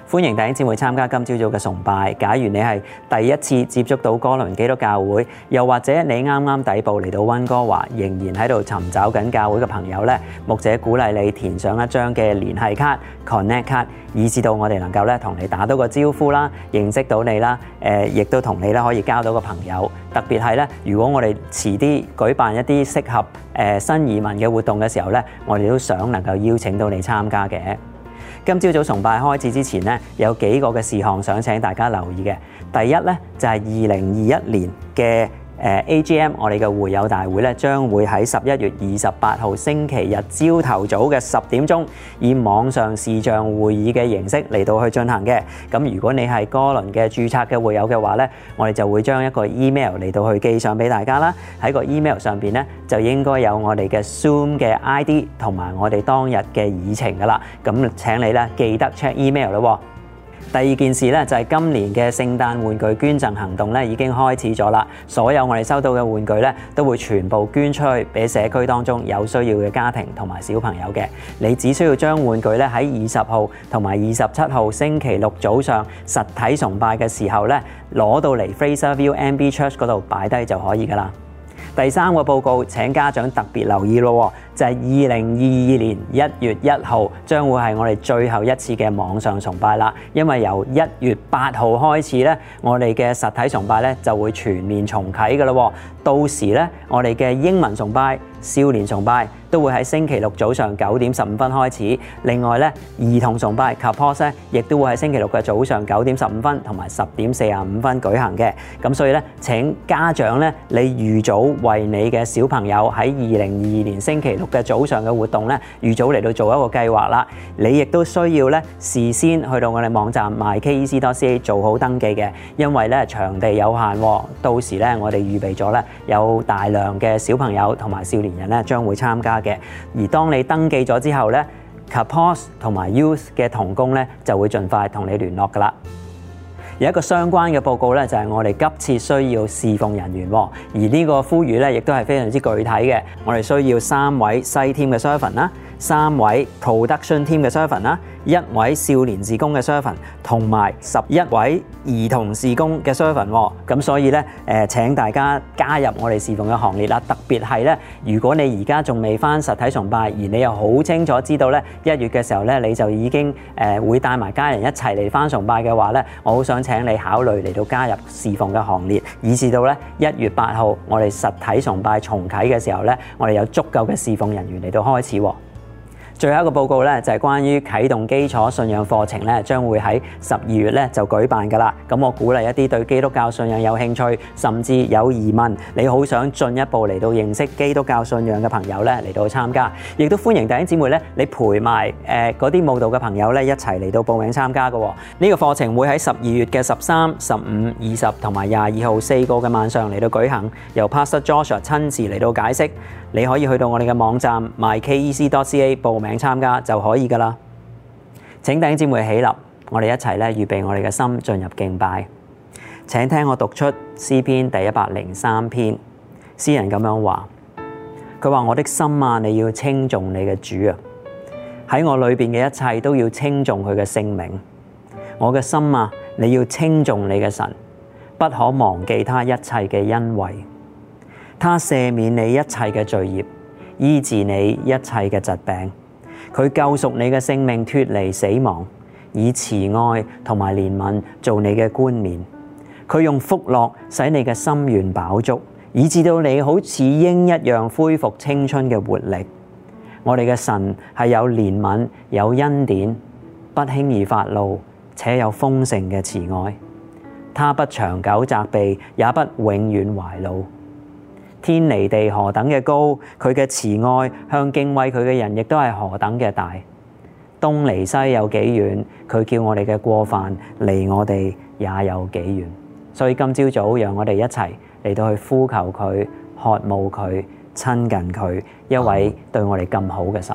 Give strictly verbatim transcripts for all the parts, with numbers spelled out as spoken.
歡迎弟兄姊妹參加今朝早嘅崇拜。假如你係第一次接觸到哥倫基督教會，又或者你啱啱抵步嚟到溫哥華，仍然喺度尋找緊教會嘅朋友咧，牧者鼓勵你填上一張嘅聯繫卡 Connect 卡，以至到我哋能夠咧同你打到個招呼啦，認識到你啦，誒、呃，亦都同你咧可以交到個朋友。特別係咧，如果我哋遲啲舉辦一啲適合誒、呃、新移民嘅活動嘅時候咧，我哋都想能夠邀請到你參加嘅。今朝早崇拜開始之前咧，有幾個嘅事項想請大家留意嘅。第一咧就係二零二一年嘅誒 A G M， 我哋嘅會友大會咧將會喺十一月二十八號星期日朝頭早嘅十點鐘，以網上視像會議嘅形式嚟到去進行嘅。咁如果你係哥倫嘅註冊嘅會友嘅話咧，我哋就會將一個 email 嚟到去寄上俾大家啦。喺個 email 上邊咧就應該有我哋嘅 Zoom 嘅 I D 同埋我哋當日嘅議程噶啦。咁請你咧記得 check email 咯。第二件事咧就係今年嘅聖誕玩具捐贈行動咧已經開始咗啦，所有我哋收到嘅玩具咧都會全部捐出去俾社區當中有需要嘅家庭同埋小朋友嘅。你只需要將玩具咧喺二十號同埋二十七號星期六早上實體崇拜嘅時候咧攞到嚟 Fraserville M B Church 嗰度擺低就可以噶啦。第三個報告請家長特別留意咯，就係二零二二年一月一號將會係我哋最後一次嘅網上崇拜啦。因為由一月八號開始咧，我哋嘅實體崇拜咧就會全面重啟噶啦。到時咧，我哋嘅英文崇拜、少年崇拜都會喺星期六早上九點十五分開始。另外咧，兒童崇拜 Campus 咧，亦都會喺星期六嘅早上九點十五分同埋十點四十五分舉行嘅。咁所以咧，請家長咧，你預早為你嘅小朋友喺二零二二年星期六嘅早上嘅活動咧，預早嚟到做一個計劃啦。你亦都需要咧事先去到我哋網站 my k e c dot c a 做好登記嘅，因為咧場地有限，到時咧我哋預備咗咧有大量嘅小朋友同埋少年人咧將會參加嘅。而當你登記咗之後咧 Campus 同埋 Youth 嘅同工咧就會盡快同你聯絡噶啦。有一個相關嘅報告咧，就係我哋急切需要侍奉人員，而呢個呼籲咧，亦都係非常之具體嘅。我哋需要三位西 team 嘅 servant 啦，三位 production team 嘅 servant 啦，一位少年事工嘅 servant，同埋十一位兒童事工嘅 servant。咁所以咧，誒請大家加入我哋侍奉嘅行列啦。特別係咧，如果你而家仲未返實體崇拜，而你又好清楚知道咧一月嘅時候咧，你就已經誒會帶埋家人一齊嚟返崇拜嘅話咧，我好想請你考慮嚟到加入侍奉嘅行列，以至到咧一月八號我哋實體崇拜重啟嘅時候咧，我哋有足夠嘅侍奉人員嚟到開始。最後一個報告咧，就係關於啟動基礎信仰課程咧，將會喺十二月咧就舉辦㗎啦。咁我鼓勵一啲對基督教信仰有興趣，甚至有疑問，你好想進一步嚟到認識基督教信仰嘅朋友咧，嚟到參加。亦都歡迎弟兄姊妹咧，你陪埋誒嗰啲慕道嘅朋友咧，一齊嚟到報名參加嘅。呢個課程會喺十二月嘅十三、十五、二十同埋廿二號四個嘅晚上嚟到舉行，由 Pastor Joshua 親自嚟到解釋。你可以去到我哋嘅網站 my k e c dot c a 報名參加就可以噶啦。請弟兄姊妹起立，我哋一齊咧預備我哋嘅心進入敬拜。請聽我讀出詩篇第一百零三篇，詩人咁樣話，佢話：我的心啊，你要稱頌你嘅主啊，喺我裏邊嘅一切都要稱頌佢嘅聖名。我嘅心啊，你要稱頌你嘅神，不可忘記他一切嘅恩惠。他赦免你一切嘅罪孽，醫治你一切嘅疾病。佢救贖你嘅性命脫離死亡，以慈愛同埋憐憫做你嘅冠冕。佢用福樂使你嘅心願飽足，以致到你好似鷹一樣恢復青春嘅活力。我哋嘅神係有憐憫、有恩典，不輕易發怒，且有豐盛嘅慈愛。他不長久責備，也不永遠懷怒。天離地何等嘅高，佢嘅慈愛向敬畏佢嘅人亦都係何等嘅大。東離西有幾遠，佢叫我哋嘅過犯離我哋也有幾遠。所以今朝早讓我哋一齊嚟到去呼求佢、渴慕佢、親近佢，一位對我哋咁好嘅神。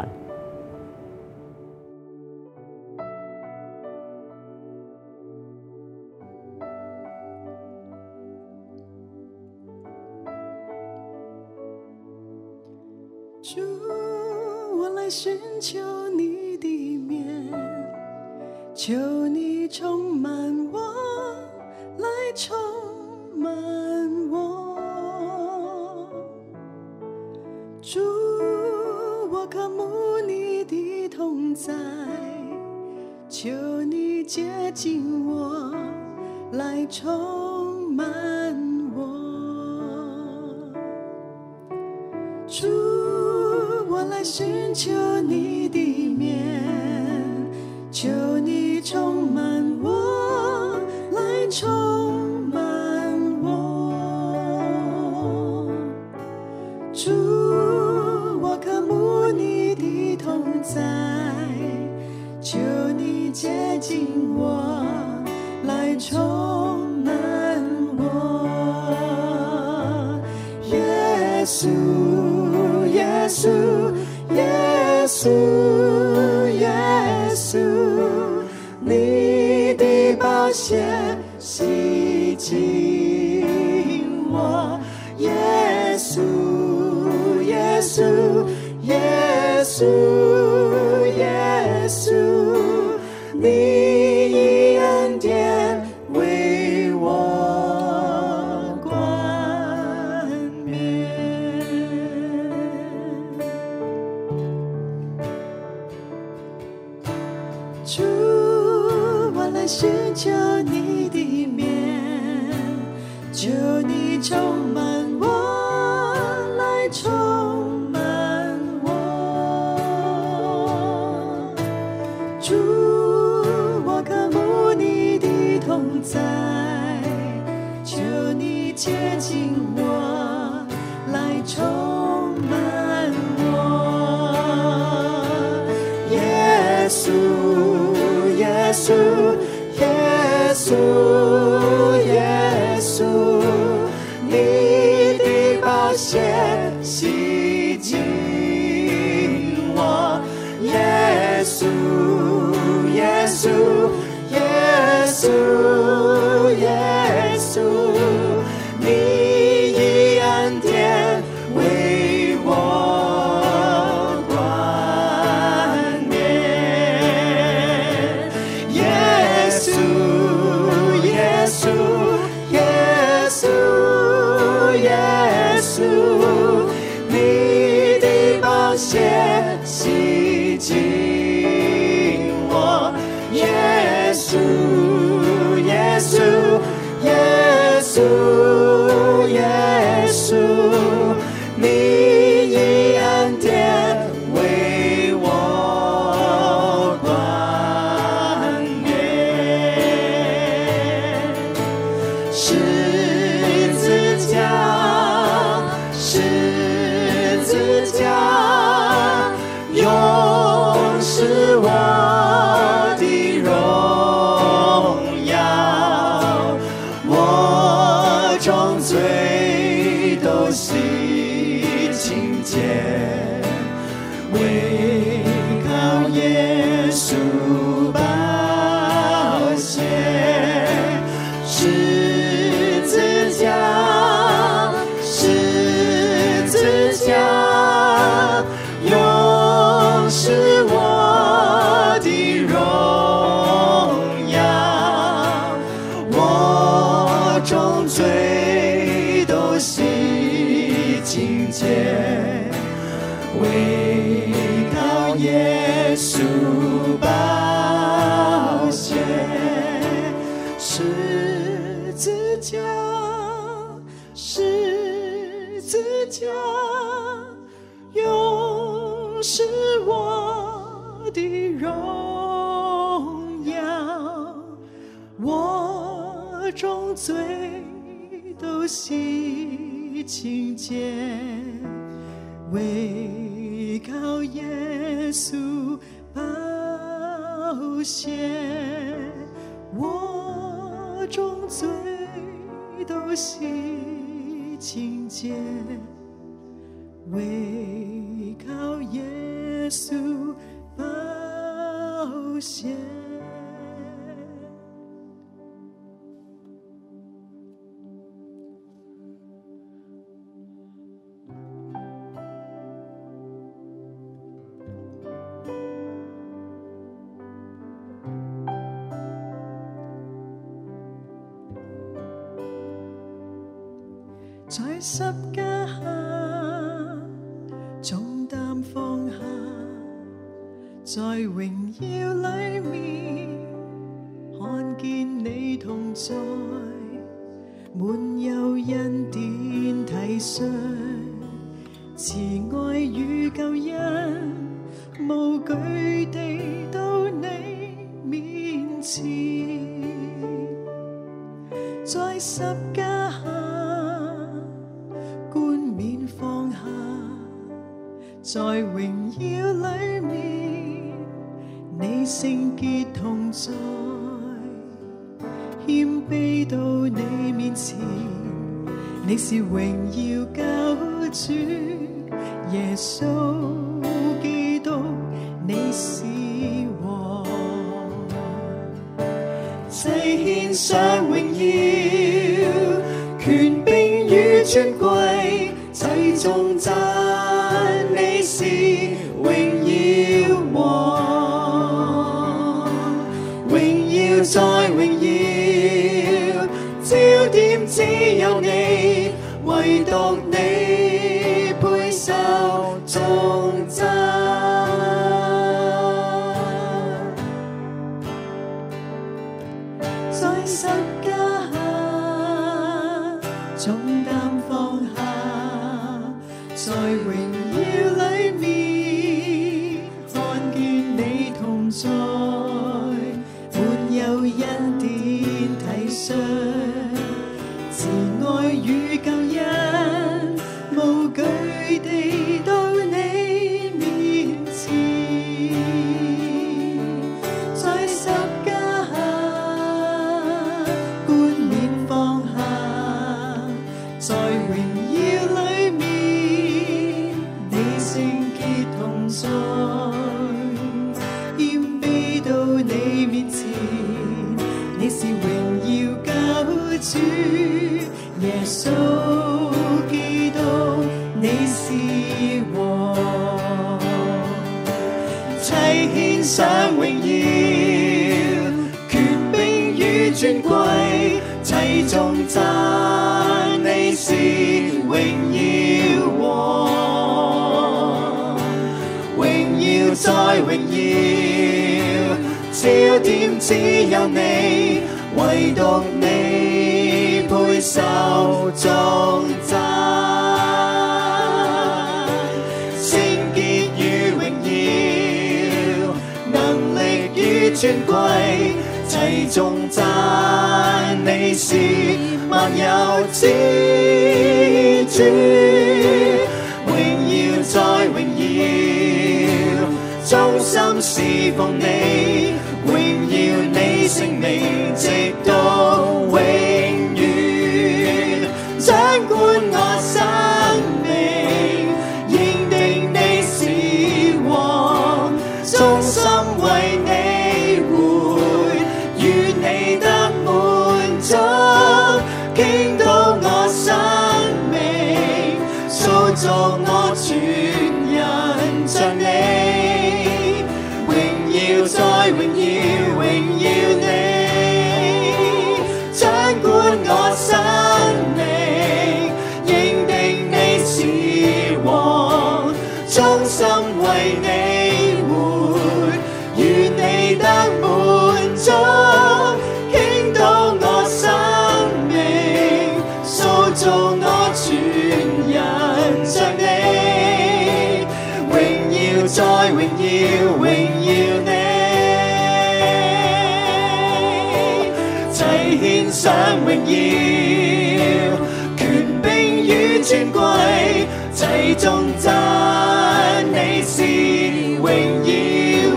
主，我來尋求你的面， 求你充满我，来充满我。主，我渴慕你的同在，求你接近我，来充满我。主，我来寻求你的面，求你充满我，来充满我。主，我渴慕你的同在，求你接近我，来充满我。耶稣，耶稣，耶稣，耶稣，你的宝血洗净我。耶稣，耶稣，耶稣，耶稣，你以恩典为我冠冕。主，我来寻求你的面，求你充满我，来充满我。主，我渴慕你的同在，求你接近我，来充满我。耶稣，耶稣，耶稣，耶稣，你的宝血洗净我。耶稣，耶稣，耶稣，耶稣，你以恩典为我冠冕。耶稣，耶稣，耶稣，耶稣，你的宝血洗净我。耶稣，耶稣，耶稣，耶稣，你以恩典为我冠冕。十字架，十字架，永是我的荣耀，我众罪都洗清洁，唯靠耶稣宝血。十字架，十字架，永是我的荣耀，我众罪都洗清洁，唯靠耶稣宝血。十字架，十字架，永是我的荣耀，我众罪都洗清洁，唯靠耶稣宝血，我众罪都洗清洁，唯靠耶稣宝血。 在十架下重擔放下，在榮耀裏面看見你同在，滿有恩典體恤，慈愛與救恩無懼地到你面前，在十架下冠冕放下，在榮耀裏面你聖潔同在，謙卑到你面前，你是榮耀救主耶穌基督，你是王，齊獻上榮耀權柄與尊貴，齊頌讚你是榮耀王，榮耀再榮耀，焦點只有你，唯獨你配受頌讚。在十架下重擔放下，在榮耀裏面看見你同在，滿有恩典體恤，慈愛與救恩無懼地到你面前，在十架下冠冕放下，在榮耀裏面你聖潔同在，謙卑到你面前，你是榮耀救主耶穌基督，你是王，齊獻上榮耀權柄與尊貴，齊頌讚你是榮耀王，榮耀再榮耀，焦點只有你，唯獨你配受頌讚，聖潔與榮耀，能力與尊貴，齊頌讚你是萬有之主，榮耀再榮耀，忠心侍奉你，榮耀你聖名直到永遠，掌管我生命，認定你是王，忠心為你活，願你得滿足，傾倒我生命，塑造我全人像你，榮耀再榮耀，榮耀你，掌管我生命，認定你是王，忠心為你活，願你得滿足，傾倒我生命，塑造我全人像你，榮耀再榮耀，榮耀你，齊獻上榮耀權柄與尊貴，齊頌讚你是榮耀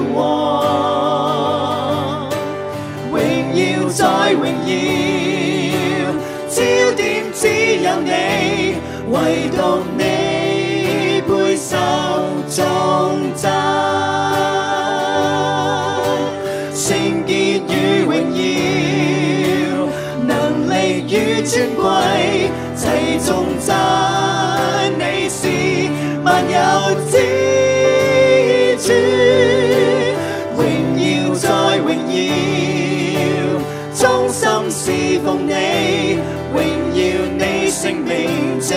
王，榮耀再榮耀，焦點只有你，唯獨你配受頌讚，聖潔與榮耀，能力與尊貴，齊頌讚你是萬有之主，榮耀再榮耀，忠心侍奉你，榮耀你聖名直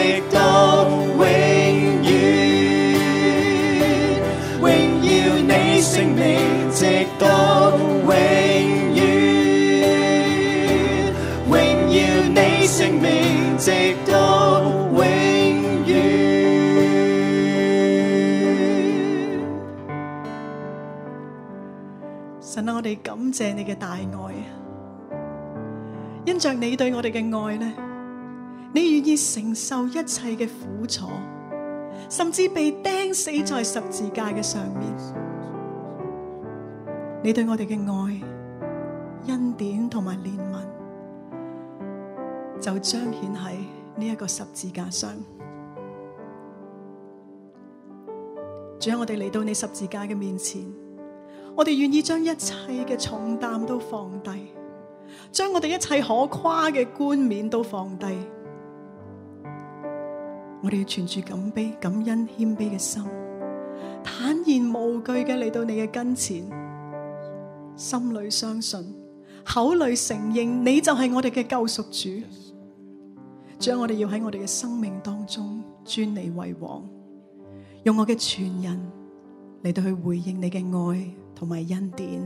感謝你嘅大愛，因着你對我哋嘅愛呢，你願意承受一切嘅苦楚，甚至被釘死在十字架嘅上面。你對我哋嘅愛、恩典同埋憐憫，就彰顯喺呢一個十字架上。主啊，我哋嚟到你十字架嘅面前，我哋願意將一切嘅重擔都放低，將我哋一切可誇嘅冠冕都放低。我哋要存住感卑、感恩、謙卑嘅心，坦然無懼嘅嚟到你嘅跟前，心裏相信，口裏承認你就係我哋嘅救贖主。主啊，我哋要喺我哋嘅生命當中尊你為王，用我嘅全人嚟到去回應你嘅愛同埋恩典。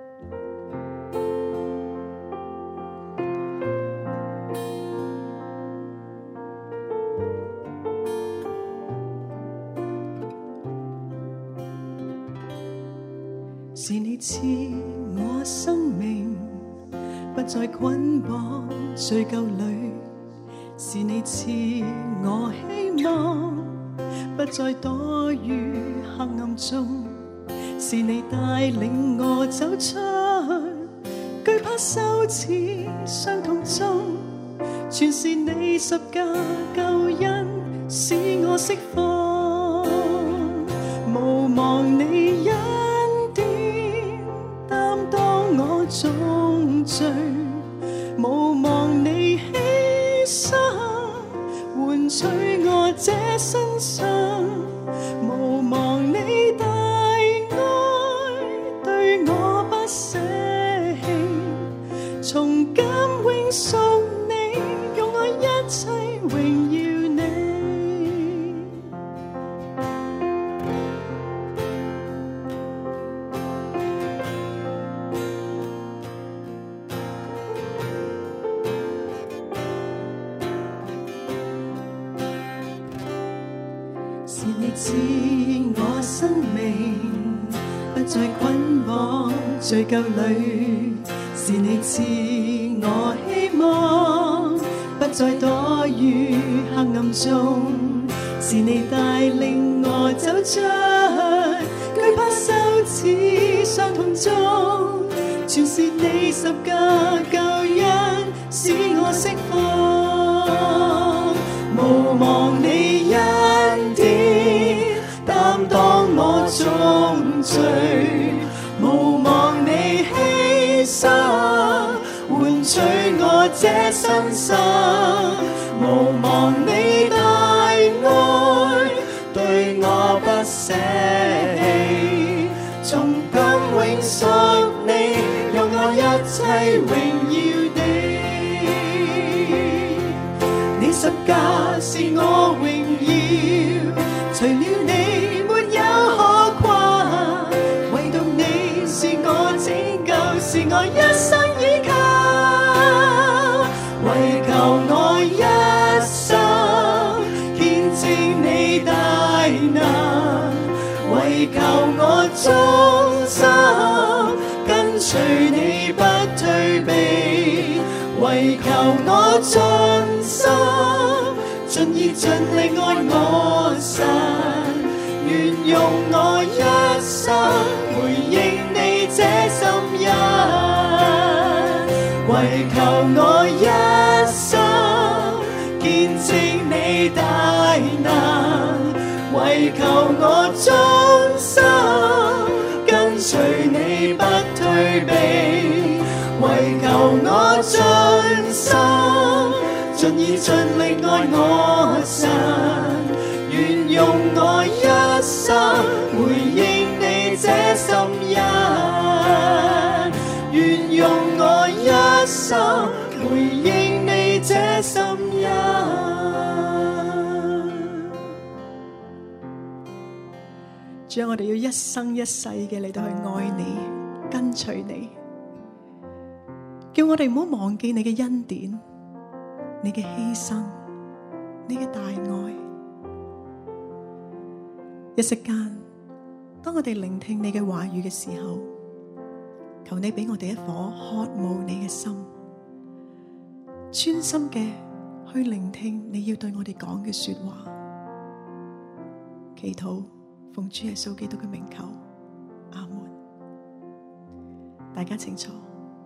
是你賜我生命，不再捆綁罪疚裏；是你賜我希望，不再躲於黑暗中；是你帶領我走出懼怕羞恥傷痛中，全是你十架救恩使我釋放，無望你恩典擔當我重罪，無望你犧牲換取我這身上，無望你大愛對我不捨棄，從今永屬你，用我一切榮耀你。是你賜我生命，不再捆綁罪疚裏；是你賜我希望，不再躲於黑暗中；是你帶領我走出懼怕羞恥傷痛中，全是你十架救恩使我釋放，無望你恩典擔當我重罪，無望你犧牲換取我這身生，無望你大愛對我不捨棄，從今永屬你，用我一切榮耀你。你十架是我榮耀，除了你沒有可誇，唯獨你是我拯救，是我一生依靠，為求我一生見證你大能，為求我終生跟隨你不退避，為求我盡心盡意盡力愛我神，願用我一生回應你這心恩，為求我一生見證你大能，為求我終生跟隨你不退避，為求我盡心盡意盡力愛我神，願用我一生回應你這心恩，願用我一生回應你這心恩。主啊，我哋要一生一世嘅嚟到去愛你，跟隨你，叫我哋唔好忘記你嘅恩典，你嘅犧牲，你嘅大愛。一息間，當我哋聆聽你嘅話語嘅時候， 求你俾我哋一顆渴慕你嘅心，專心嘅去聆聽你要對我哋講嘅說話。祈禱奉主耶穌基督嘅名求，阿門。大家請坐。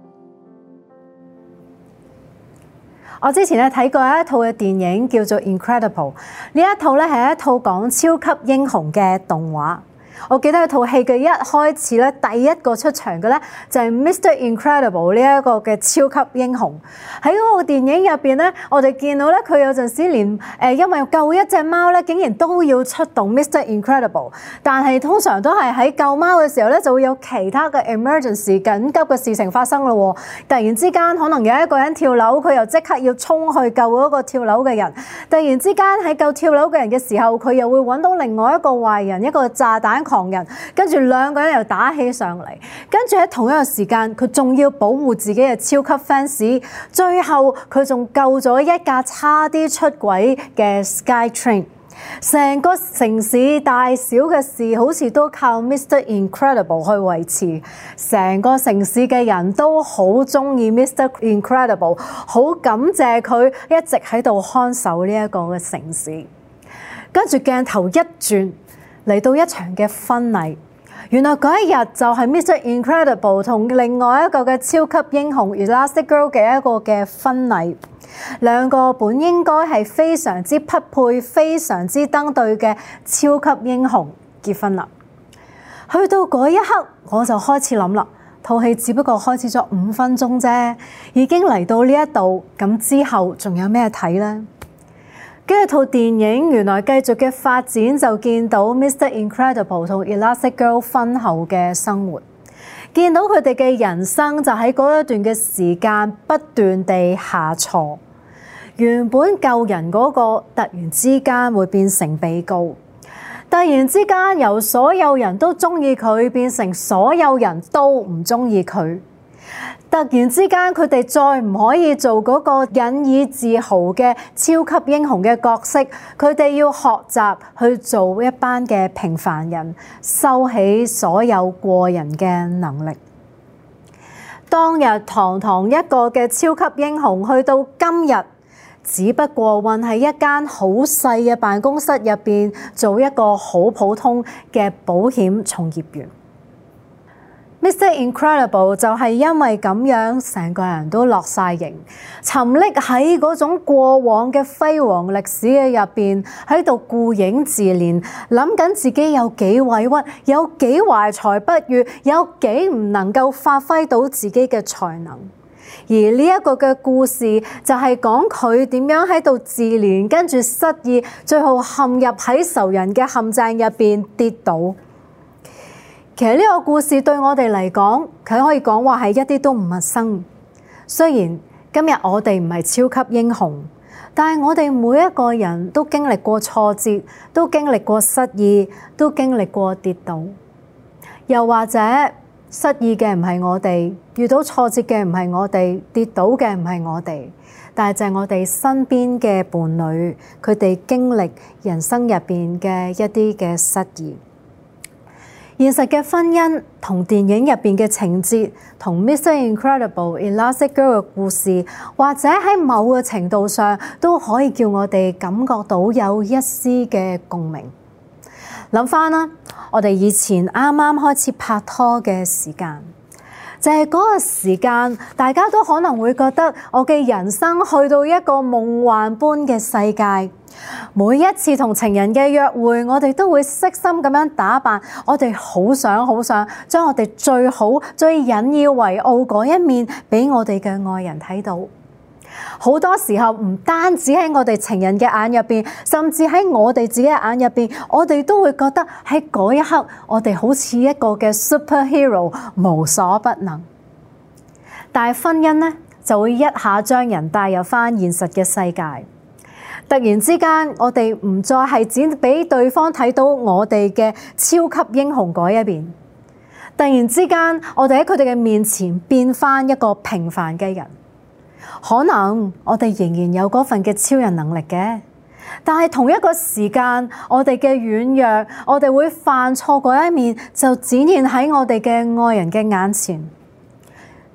我之前咧睇過一套嘅電影叫做《Incredible》，呢一套咧係一套講超級英雄嘅動畫。我記得一套戲嘅一開始咧，第一個出場嘅咧就係 Mister Incredible 呢一個嘅超級英雄。喺嗰個電影入邊咧，我哋見到咧佢有陣時連誒因為救一隻貓咧，竟然都要出動 Mister Incredible。但係通常都係喺救貓嘅時候咧，就會有其他嘅 emergency 緊急嘅事情發生咯。突然之間可能有一個人跳樓，佢又即刻要衝去救嗰個跳樓嘅人。突然之間喺救跳樓嘅人嘅時候，佢又會揾到另外一個壞人，一個炸彈狂人，跟住兩個人又打起上嚟，跟住喺同一個時間，佢仲要保護自己嘅超級 fans， 最後佢仲救咗一架差啲出軌嘅 Skytrain。成個城市大小嘅事好似都靠 Mister Incredible 去維持，成個城市嘅人都好中意 Mister Incredible， 好感謝佢一直喺度看守呢一個嘅城市。跟住鏡頭一轉，嚟到一場嘅婚禮，原來嗰一日就係 Mister Incredible 同另外一個嘅超級英雄 Elastigirl 嘅一個嘅婚禮。兩個本應該係非常之匹配、非常之登對嘅超級英雄結婚啦。去到嗰一刻，我就開始諗啦，套戲只不過開始咗五分鐘啫，已經嚟到呢一度，咁之後仲有咩睇呢？跟住套電影原來繼續嘅發展，就見到 Mister Incredible 同 Elastigirl 婚後嘅生活，見到佢哋嘅人生就喺嗰一段嘅時間不斷地下挫。原本救人嗰個突然之間會變成被告，突然之間由所有人都中意佢變成所有人都唔中意佢。突然之間，佢哋再唔可以做嗰個引以自豪嘅超級英雄嘅角色，佢哋要學習去做一班嘅平凡人，收起所有過人嘅能力。當日堂堂一個嘅超級英雄，去到今日，只不過混喺一間好細嘅辦公室入邊，做一個好普通嘅保險從業員。Mister Incredible 就係因為咁樣，成個人都落晒形，沉溺喺嗰種過往嘅輝煌歷史嘅入邊，喺度顧影自憐，諗緊自己有幾委屈，有幾懷才不遇，有幾唔能夠發揮到自己嘅才能。而呢一個嘅故事就係講佢點樣喺度自憐，跟住失意，最後陷入喺仇人嘅陷阱入邊跌倒。其實呢個故事對我哋嚟講，佢可以講話係一啲都唔陌生。雖然今日我哋唔係超級英雄，但係我哋每一個人都經歷過挫折，都經歷過失意，都經歷過跌倒。又或者失意嘅唔係我哋，遇到挫折嘅唔係我哋，跌倒嘅唔係我哋，但係就係我哋身邊嘅伴侶，佢哋經歷人生入邊嘅一啲嘅失意。現實嘅婚姻同電影入邊嘅情節，同 Mister Incredible、Elastigirl 嘅故事，或者喺某個程度上都可以叫我哋感覺到有一絲嘅共鳴。諗翻啦，我哋以前啱啱開始拍拖嘅時間，就係嗰個時間，大家都可能會覺得我嘅人生去到一個夢幻般嘅世界。每一次同情人嘅約會，我哋都會悉心咁樣打扮，我哋好想好想將我哋最好最引以為傲嗰一面俾我哋嘅愛人睇到。好多時候唔單止喺我哋情人嘅眼入邊，甚至喺我哋自己嘅眼入邊，我哋都會覺得喺嗰一刻，我哋好似一個嘅 superhero， 無所不能。但係婚姻呢，就會一下將人帶入翻現實嘅世界。突然之間，我哋唔再係只俾對方睇到我哋嘅超級英雄嗰一邊。突然之間，我哋喺佢哋嘅面前變翻一個平凡嘅人。可能我哋仍然有嗰份嘅超人能力嘅，但係同一個時間，我哋嘅軟弱，我哋會犯錯嗰一面就展現喺我哋嘅愛人嘅眼前。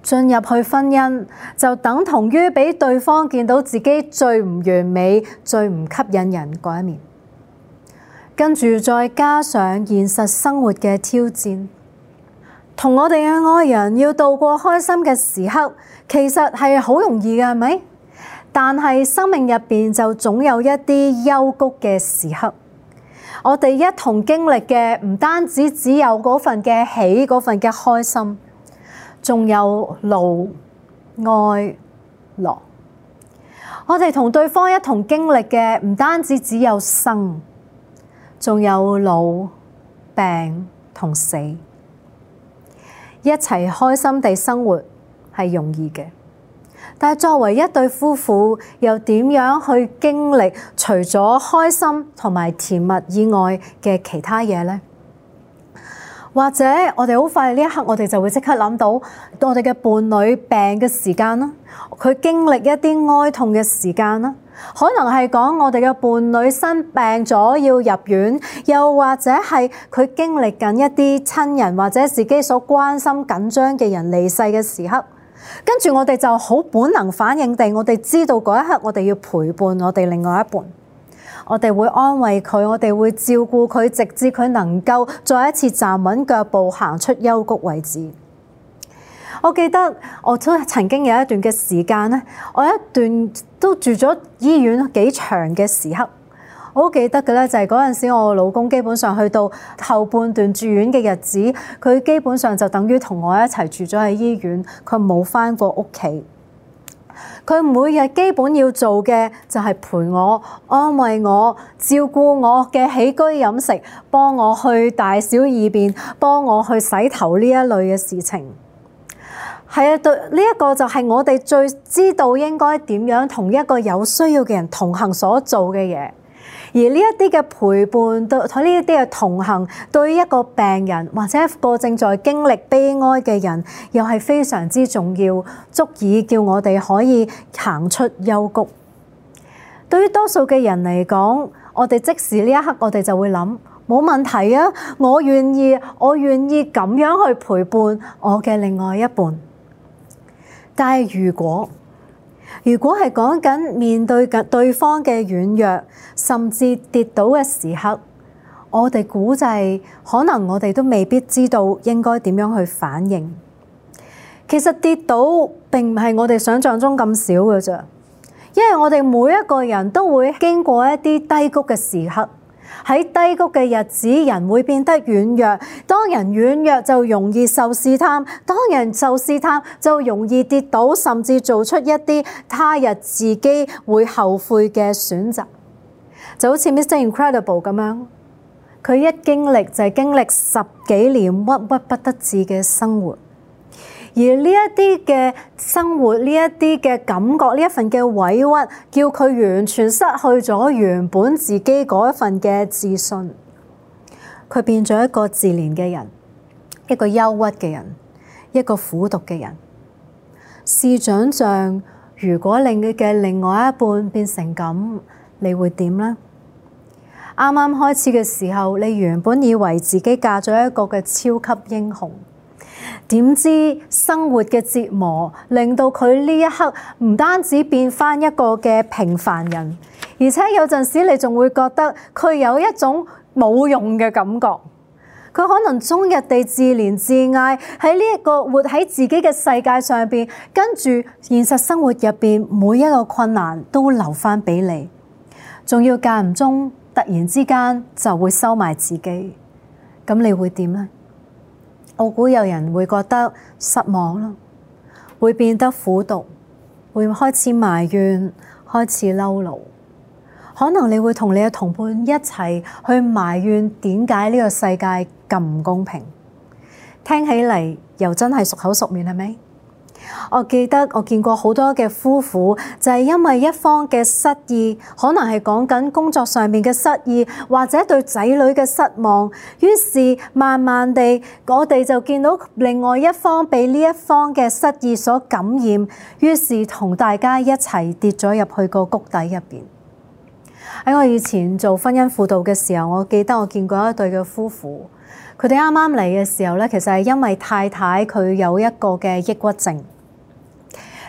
進入去婚姻就等同於俾對方見到自己最唔完美、最唔吸引人嗰一面，跟住再加上現實生活嘅挑戰，同我哋嘅愛人要度過開心嘅時刻，其實係好容易嘅，係咪？但係生命入邊就總有一啲幽谷嘅時刻，我哋一同經歷嘅唔單止只有嗰份嘅喜、嗰份嘅開心，仲有怒、哀、樂。我哋同對方一同經歷嘅唔單止只有生，仲有老、病同死。一齊開心地生活係容易嘅，但係作為一對夫婦，又點樣去經歷除咗開心同埋甜蜜以外嘅其他嘢呢？或者我哋好快呢一刻，我哋就會即刻諗到我哋嘅伴侶病嘅時間啦，佢經歷一啲哀痛嘅時間啦，可能係講我哋嘅伴侶生病咗要入院，又或者係佢經歷緊一啲親人或者自己所關心緊張嘅人離世嘅時刻，跟住我哋就好本能反應地，我哋知道嗰一刻我哋要陪伴我哋另外一半。我哋會安慰佢，我哋會照顧佢，直至佢能夠再一次站穩腳步，行出幽谷為止。我記得我都曾經有一段嘅時間咧，我一段都住咗醫院幾長嘅時刻。我好記得嘅咧，就係嗰陣時我老公基本上去到後半段住院嘅日子，佢基本上就等於同我一齊住咗喺醫院，佢冇返過屋企。佢每日基本要做嘅就係陪我、安慰我、照顧我嘅起居飲食，幫我去大小二便，幫我去洗頭呢一類嘅事情。係啊，對，呢一個就係我哋最知道應該點樣同一個有需要嘅人同行所做嘅嘢。而呢一啲嘅陪伴，對呢一啲嘅同行，對於一個病人或者一個正在經歷悲哀嘅人，又係非常之重要，足以叫我哋可以行出幽谷。對於多數嘅人嚟講，我哋即時呢一刻，我哋就會諗冇問題啊！我願意，我願意咁樣去陪伴我嘅另外一半。但係如果如果係講緊面對緊對方嘅軟弱，甚至跌倒嘅時刻，我哋估計可能我哋都未必知道應該點樣去反應。其實跌倒並唔係我哋想象中咁少嘅啫，因為我哋每一個人都會經過一啲低谷嘅時刻。喺低谷嘅日子，人會變得軟弱。當人軟弱就容易受試探，當人受試探就容易跌倒，甚至做出一啲他日自己會後悔嘅選擇。就好似 Mister Incredible 咁樣，佢一經歷就係經歷十幾年鬱鬱不得志嘅生活。而呢一啲嘅生活，呢一啲嘅感覺，呢一份嘅委屈，叫佢完全失去咗原本自己嗰一份嘅自信。佢變咗一個自憐嘅人，一個憂鬱嘅人，一個苦毒嘅人。試想像，如果令你嘅另外一半變成咁，你會點呢？啱啱開始嘅時候，你原本以為自己嫁咗一個嘅超級英雄。點知生活嘅折磨令到佢呢一刻唔單止變返一個嘅平凡人，而且有陣時你仲會覺得佢有一種冇用嘅感覺。佢可能終日地自憐自艾，喺呢一個活喺自己嘅世界上邊，跟住現實生活入邊每一個困難都留返俾你，仲要間唔中突然之間就會收埋自己。咁你會點呢？我估有人會覺得失望啦，會變得苦毒，會開始埋怨，開始嬲怒。可能你會同你嘅同伴一齊去埋怨點解呢個世界咁唔公平。聽起嚟又真係熟口熟面，係咪？我記得我見過好多嘅夫婦，就係因為一方嘅失意，可能係講緊工作上面嘅失意，或者對仔女嘅失望，於是慢慢地，我哋就見到另外一方被呢一方嘅失意所感染，於是同大家一齊跌咗入去個谷底入邊。喺我以前做婚姻輔導嘅時候，我記得我見過一對嘅夫婦，佢哋啱啱嚟嘅時候咧，其實係因為太太佢有一個嘅抑鬱症。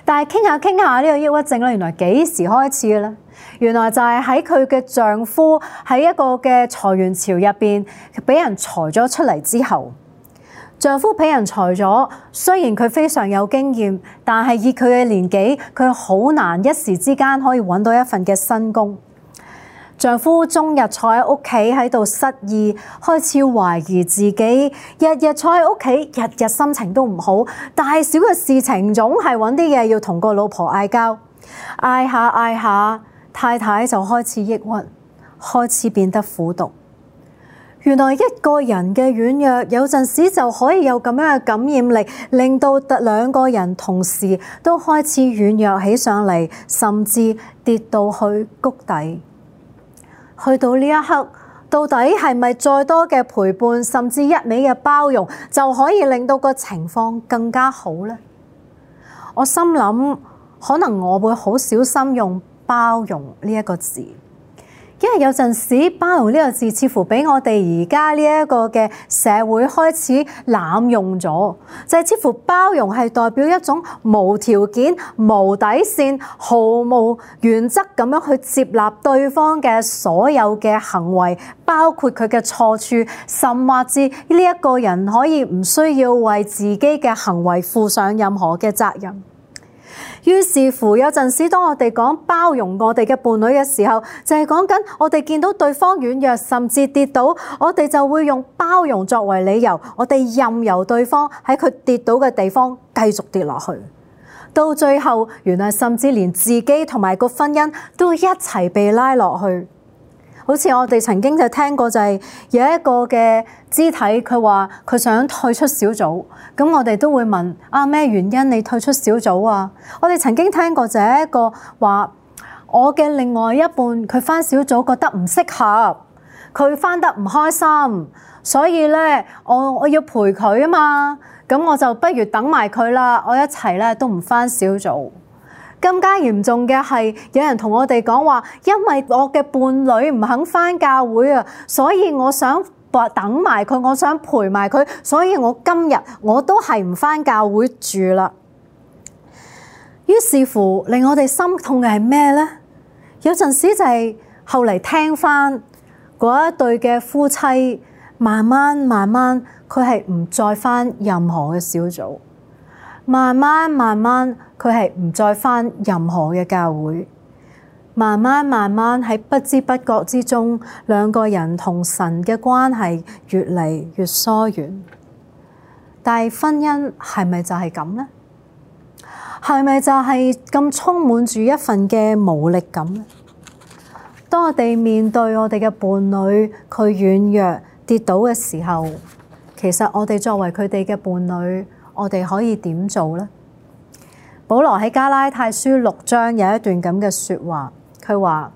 但係傾下傾下呢個抑鬱症咧，原來幾時開始嘅咧？原來就係喺佢嘅丈夫喺一個嘅裁員潮入邊俾人裁咗出嚟之後，丈夫俾人裁咗，雖然佢非常有經驗，但係以佢嘅年紀，佢好難一時之間可以揾到一份嘅新工。丈夫終日坐喺屋企喺度失意，開始懷疑自己，日日坐喺屋企，日日心情都唔好，大小嘅事情總係揾啲嘢要同個老婆嗌交，嗌下嗌下，太太就開始抑鬱，開始變得苦毒。原來一個人嘅軟弱，有陣時就可以有咁樣嘅感染力，令到兩個人同時都開始軟弱起上嚟，甚至跌到去谷底。去到呢一刻，到底係咪再多嘅陪伴，甚至一味嘅包容，就可以令到個情況更加好呢？我心諗，可能我會好小心用包容呢一個字。因為有陣時包容呢個字似乎俾我哋而家呢一個嘅社會開始濫用咗，就係似乎包容係代表一種無條件、無底線、毫無原則咁樣去接納對方嘅所有嘅行為，包括佢嘅錯處，甚或至呢一個人可以唔需要為自己嘅行為負上任何嘅責任。於是乎，有陣時當我哋講包容我哋嘅伴侶嘅時候，就係講緊我哋見到對方軟弱，甚至跌倒，我哋就會用包容作為理由，我哋任由對方喺佢跌倒嘅地方繼續跌落去，到最後原來甚至連自己同埋個婚姻都一齊被拉落去。好似我哋曾經就聽過，就係有一個嘅肢體，佢話佢想退出小組，咁我哋都會問啊，咩原因你退出小組啊？我哋曾經聽過就係一個話，我嘅另外一半佢返小組覺得唔適合，佢返得唔開心，所以咧我我要陪佢啊嘛，咁我就不如等埋佢啦，我一齊咧都唔返小組。更加嚴重嘅係，有人同我哋講話，因為我嘅伴侶唔肯返教會啊，所以我想等埋佢，我想陪埋佢，所以我今日我都係唔返教會住啦。於是乎，令我哋心痛嘅係咩呢？有陣時就係後嚟聽返嗰一對嘅夫妻，慢慢慢慢，佢係唔再返任何嘅小組。慢慢慢慢，佢係唔再返任何嘅教會。慢慢慢慢喺不知不覺之中，兩個人同神嘅關係越嚟越疏遠。但係婚姻係咪就係咁呢？係咪就係咁充滿住一份嘅無力感呢？當我哋面對我哋嘅伴侶，佢軟弱跌倒嘅時候，其實我哋作為佢哋嘅伴侶，我哋可以點做呢？保羅喺加拉太書六章有一段咁嘅說話，佢話：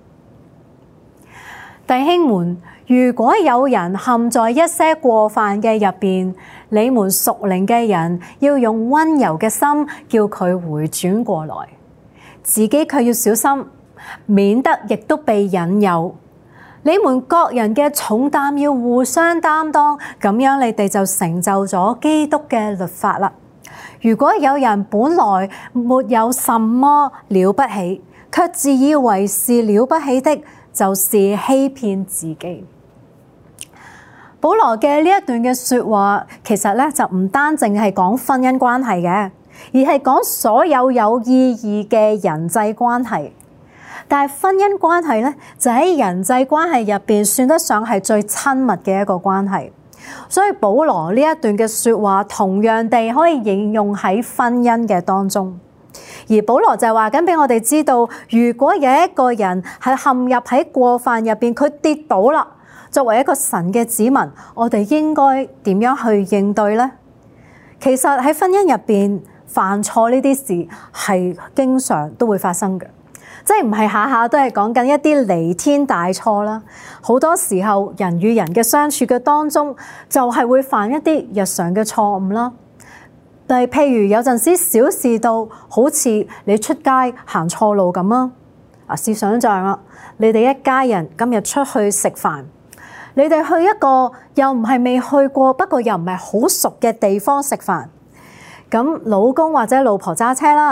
弟兄們，如果有人陷在一些過犯嘅入邊，你們屬靈嘅人要用溫柔嘅心叫佢回轉過來，自己卻要小心，免得亦都被引誘。你們各人嘅重擔要互相擔當，咁樣你哋就成就咗基督嘅律法啦。如果有人本來沒有什麼了不起，卻自以為是了不起的，就是欺騙自己。保羅嘅呢一段嘅說話，其實咧就唔單淨係講婚姻關係嘅，而係講所有有意義嘅人際關係。但係婚姻關係咧，就喺人際關係入邊算得上係最親密嘅一個關係。所以保羅呢一段嘅說話，同樣地可以應用喺婚姻嘅當中。而保羅就話緊俾我哋知道，如果有一個人係陷入喺過犯入邊，佢跌倒啦，作為一個神嘅子民，我哋應該點樣去應對呢？其實喺婚姻入邊犯錯呢啲事係經常都會發生嘅。即係唔係下下都係講緊一啲彌天大錯啦，好多時候人與人嘅相處嘅當中，就係會犯一啲日常嘅錯誤啦。但係譬如有陣時小事到好似你出街行錯路咁啊，啊試想像啦，你哋一家人今日出去食飯，你哋去一個又唔係未去過，不過又唔係好熟嘅地方食飯，咁老公或者老婆揸車啦。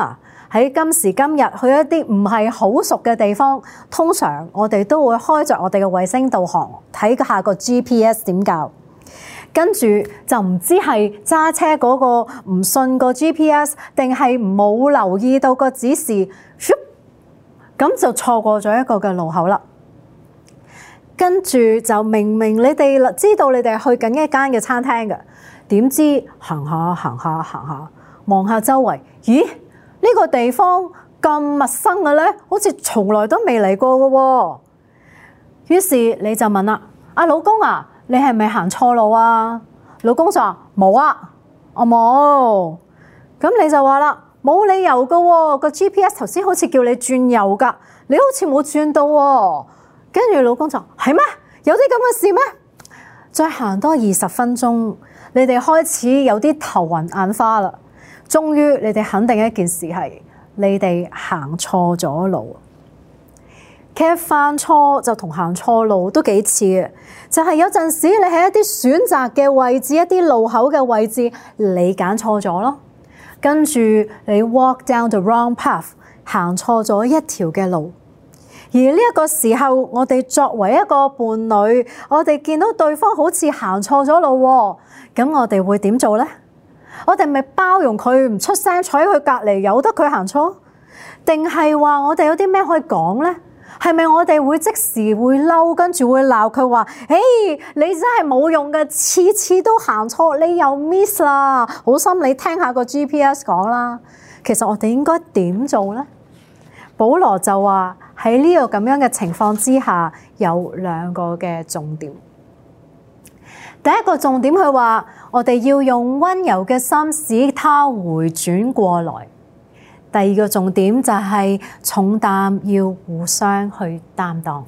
喺今時今日去一啲唔係好熟嘅地方，通常我哋都會開着我哋嘅衛星導航，睇下個 G P S 點教。跟住就唔知係揸車嗰個唔信個 G P S， 定係冇留意到個指示，咁就錯過咗一個嘅路口啦。跟住就明明你哋知道你哋去緊一間嘅餐廳嘅，點知行下行下行下，望下周圍，咦？呢個地方咁陌生嘅咧，好似從來都未嚟過嘅喎。於是你就問啦：啊老公啊，你係咪行錯路啊？老公就話冇啊，我冇。咁你就話啦，冇理由嘅喎，個 G P S 頭先好似叫你轉右噶，你好似冇轉到喎。跟住老公就係咩？有啲咁嘅事咩？再行多二十分鐘，你哋開始有啲頭暈眼花啦。終於你哋肯定一件事係，你哋行錯咗路。其實犯錯就同行錯路都幾似嘅，就係有陣時你喺一啲選擇嘅位置，一啲路口嘅位置，你揀錯咗咯。跟住你 walk down the wrong path， 行錯咗一條嘅路。而呢一個時候，我哋作為一個伴侶，我哋見到對方好似行錯咗路喎，咁我哋會點做呢？我哋咪包容佢唔出聲，坐喺佢隔離，由得佢行錯？定係話我哋有啲咩可以講呢？係咪我哋會即時會嬲，跟住會鬧佢話：誒，你真係冇用嘅，次次都行錯，你又 miss 啦！好心你聽下個 G P S 講啦。其實我哋應該點做呢？保羅就話喺呢個咁樣嘅情況之下，有兩個嘅重點。第一個重點佢話，我哋要用溫柔嘅心使他回轉過來。第二個重點就係重擔要互相去擔當。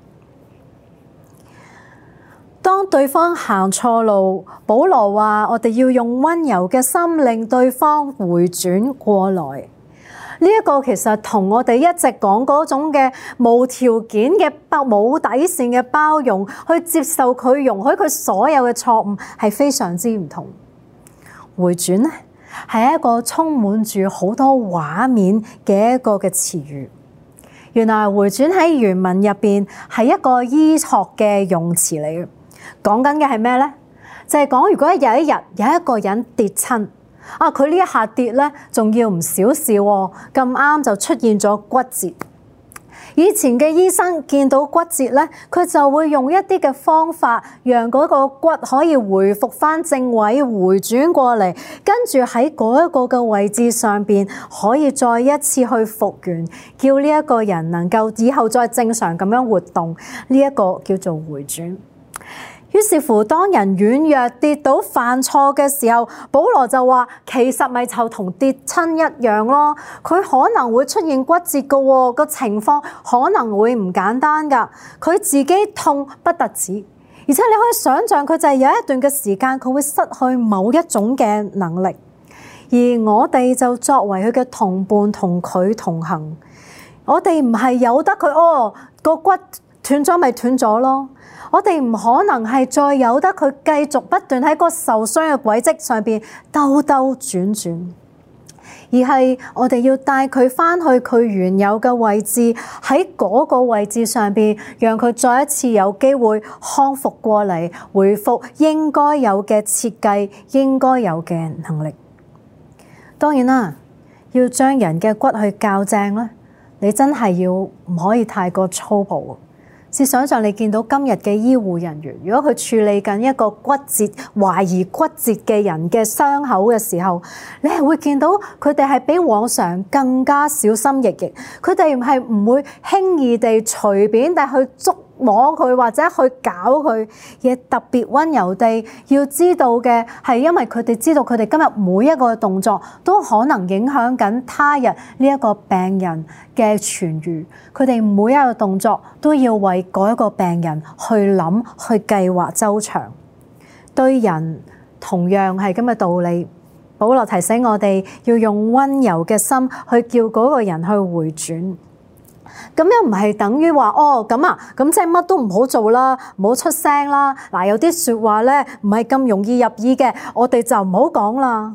當對方行錯路，保羅話我哋要用溫柔嘅心令對方回轉過來。呢一個其實同我哋一直講嗰種嘅無條件嘅冇底線嘅包容，去接受佢，容許佢所有嘅錯誤，係非常之唔同。回轉呢係一個充滿住好多畫面嘅一個嘅詞語。原來回轉喺原文入邊係一個醫學嘅用詞嚟嘅，講緊嘅係咩呢？就係講如果有一日有一個人跌親。啊！佢呢一下跌咧，仲要唔少事喎，咁啱就出現咗骨折。以前嘅醫生見到骨折咧，佢就會用一啲嘅方法，讓嗰個骨可以回復返正位，回轉過嚟，跟住喺嗰一個嘅位置上邊，可以再一次去復原，叫呢一個人能夠以後再正常咁樣活動。呢一個叫做回轉。於是乎，當人軟弱跌倒犯錯嘅時候，保羅就話：其實咪就同跌親一樣咯。佢可能會出現骨折嘅喎，個情況可能會唔簡單㗎。佢自己痛不特止，而且你可以想像佢就係有一段嘅時間，佢會失去某一種嘅能力。而我哋就作為佢嘅同伴，同佢同行。我哋唔係由得佢哦，個骨斷咗咪斷咗咯。我哋唔可能係再由得佢繼續不斷喺個受傷嘅軌跡上邊兜兜轉轉，而係我哋要帶佢返去佢原有嘅位置，喺嗰個位置上邊，讓佢再一次有機會康復過嚟，回復應該有嘅設計，應該有嘅能力。當然啦，要將人嘅骨去校正咧，你真係要唔可以太過粗暴。試想像你見到今日嘅醫護人員，如果佢處理緊一個骨折、懷疑骨折嘅人嘅傷口嘅時候，你係會見到佢哋係比往常更加小心翼翼，佢哋係唔會輕易地隨便地去捉摸佢或者去搞佢，亦特別溫柔地要知道嘅係，因為佢哋知道佢哋今日每一個動作都可能影響緊他日呢一個病人嘅痊癒，佢哋每一個動作都要為嗰一個病人去諗、去計劃周詳。對人同樣係咁嘅道理，保羅提醒我哋要用溫柔嘅心去叫嗰個人去回轉。咁又唔係等於話哦咁啊，咁即係乜都唔好做啦，唔好出聲啦。嗱，有啲説話咧唔係咁容易入耳嘅，我哋就唔好講啦。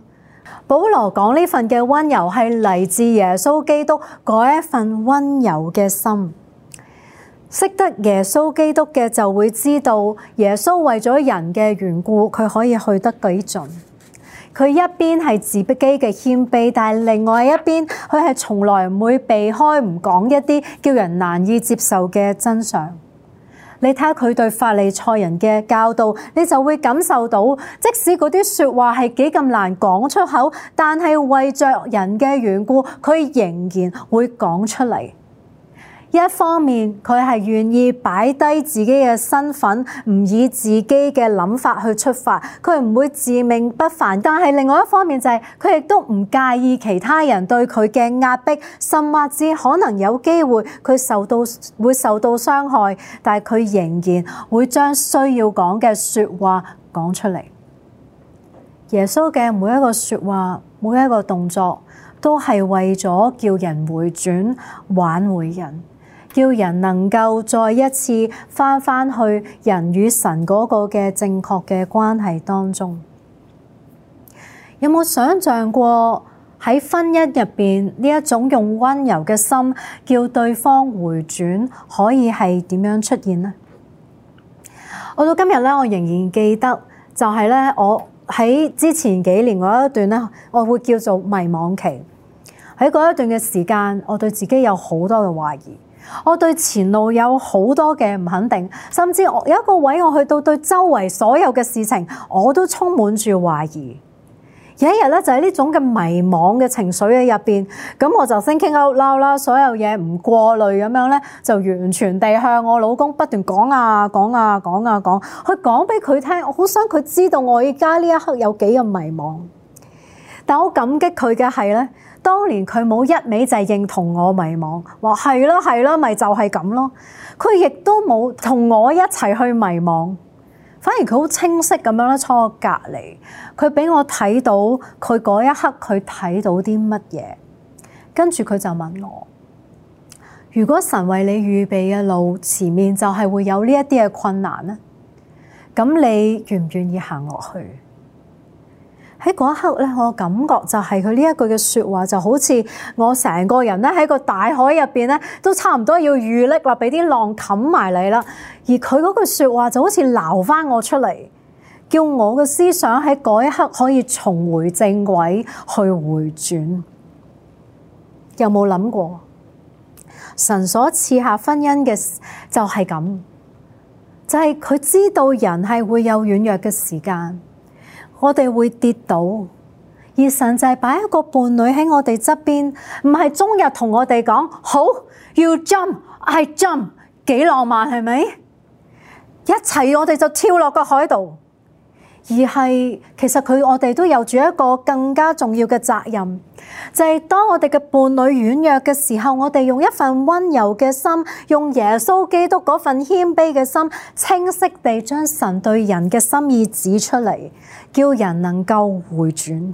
保羅講呢份嘅溫柔係嚟自耶穌基督嗰一份溫柔嘅心。識得耶穌基督嘅就會知道，耶穌為咗人嘅緣故，佢可以去得幾盡。佢一邊係自己嘅謙卑，但係另外一邊佢係從來唔會避開唔講一啲叫人難以接受嘅真相。你睇下佢對法利賽人嘅教導，你就會感受到，即使嗰啲說話係幾咁難講出口，但係為着人嘅緣故，佢仍然會講出嚟。一方面佢係願意擺低自己嘅身份，唔以自己嘅諗法去出發，佢唔會自命不凡。但係另外一方面就係佢亦都唔介意其他人對佢嘅壓迫，甚至可能有機會佢受到會受到傷害，但係佢仍然會將需要講嘅說話講出嚟。耶穌嘅每一個說話，每一個動作，都係為咗叫人回轉，挽回人。叫人能夠再一次返返去人與神嗰個嘅正確嘅關係當中。有冇想象過喺婚姻入邊呢一種用溫柔嘅心叫對方回轉，可以係點樣出現呢？我到今日咧，我仍然記得就係咧，我喺之前幾年嗰一段咧，我會叫做迷惘期。喺嗰一段嘅時間，我對自己有好多嘅懷疑。我對前路有好多嘅唔肯定，甚至我有一個位我去到對周圍所有嘅事情，我都充滿住懷疑。有一日咧，就喺呢種嘅迷惘嘅情緒嘅入邊，咁我就 thinking out loud啦，所有嘢唔過濾咁樣咧，就完全地向我老公不斷講啊講啊講啊講，去講俾佢聽。我好想佢知道我而家呢一刻有幾咁迷惘。但我感激佢嘅係咧，當年佢冇一味就係認同我迷惘，話係啦係啦，咪就係咁咯。佢亦都冇同我一齊去迷惘，反而佢好清晰咁樣咧坐我隔離，佢俾我睇到佢嗰一刻佢睇到啲乜嘢，跟住佢就問我：如果神為你預備嘅路前面就係會有呢一啲嘅困難咧，咁你願唔願意行落去？喺嗰一刻咧，我感覺就係佢呢一句嘅說話，就好似我成個人咧喺個大海入邊咧，都差唔多要遇溺啦，俾啲浪冚埋嚟啦。而佢嗰句說話就好似撈翻我出嚟，叫我嘅思想喺嗰一刻可以重回正軌，去回轉。有冇諗過神所賜下婚姻嘅就係咁，就係佢知道人係會有軟弱嘅時間。我哋會跌倒，而神就係擺一個伴侶喺我哋側邊，唔係終日同我哋講好要 jump，I jump， 幾浪漫係咪？一齊我哋就跳落個海度，而係其實佢我哋都有住一個更加重要嘅責任，就係當我哋嘅伴侶軟弱嘅時候，我哋用一份溫柔嘅心，用耶穌基督嗰份謙卑嘅心，清晰地將神對人嘅心意指出嚟，叫人能夠回轉。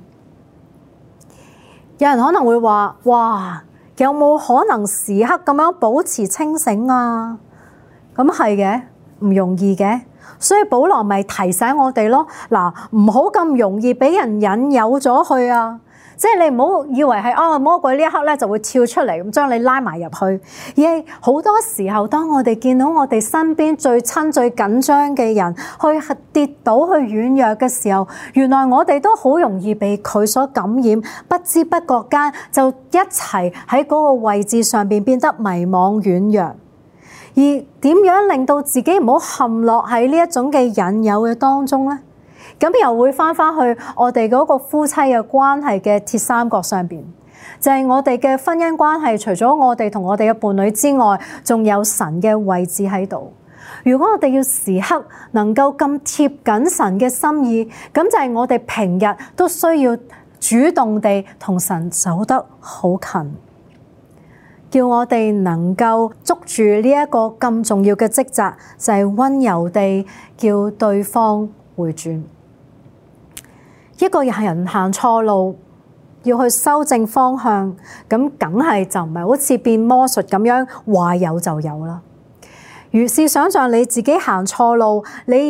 有人可能會話：哇，有冇可能時刻咁樣保持清醒啊？咁係嘅，唔容易嘅。所以保羅咪提醒我哋咯，嗱，唔好咁容易俾人引誘咗去啊！即係你唔好以為係啊魔鬼呢一刻咧就會跳出嚟咁將你拉埋入去，而係好多時候當我哋見到我哋身邊最親最緊張嘅人去跌倒去軟弱嘅時候，原來我哋都好容易被佢所感染，不知不覺間就一齊喺嗰個位置上邊變得迷惘軟弱。而點樣令到自己唔好陷落喺呢一種嘅引誘嘅當中呢？咁又會翻返去我哋嗰個夫妻嘅關係嘅鐵三角上邊，就係我哋嘅婚姻關係，除咗我哋同我哋嘅伴侶之外，仲有神嘅位置喺度。如果我哋要時刻能夠咁貼緊神嘅心意，咁就係我哋平日都需要主動地同神走得好近。叫我哋能夠捉住呢一個咁重要嘅職責，就係溫柔地叫對方回轉。一個人行錯路，要去修正方向，咁梗係就唔係好似變魔術咁樣話有就有啦。如是想象你自己行錯路，你要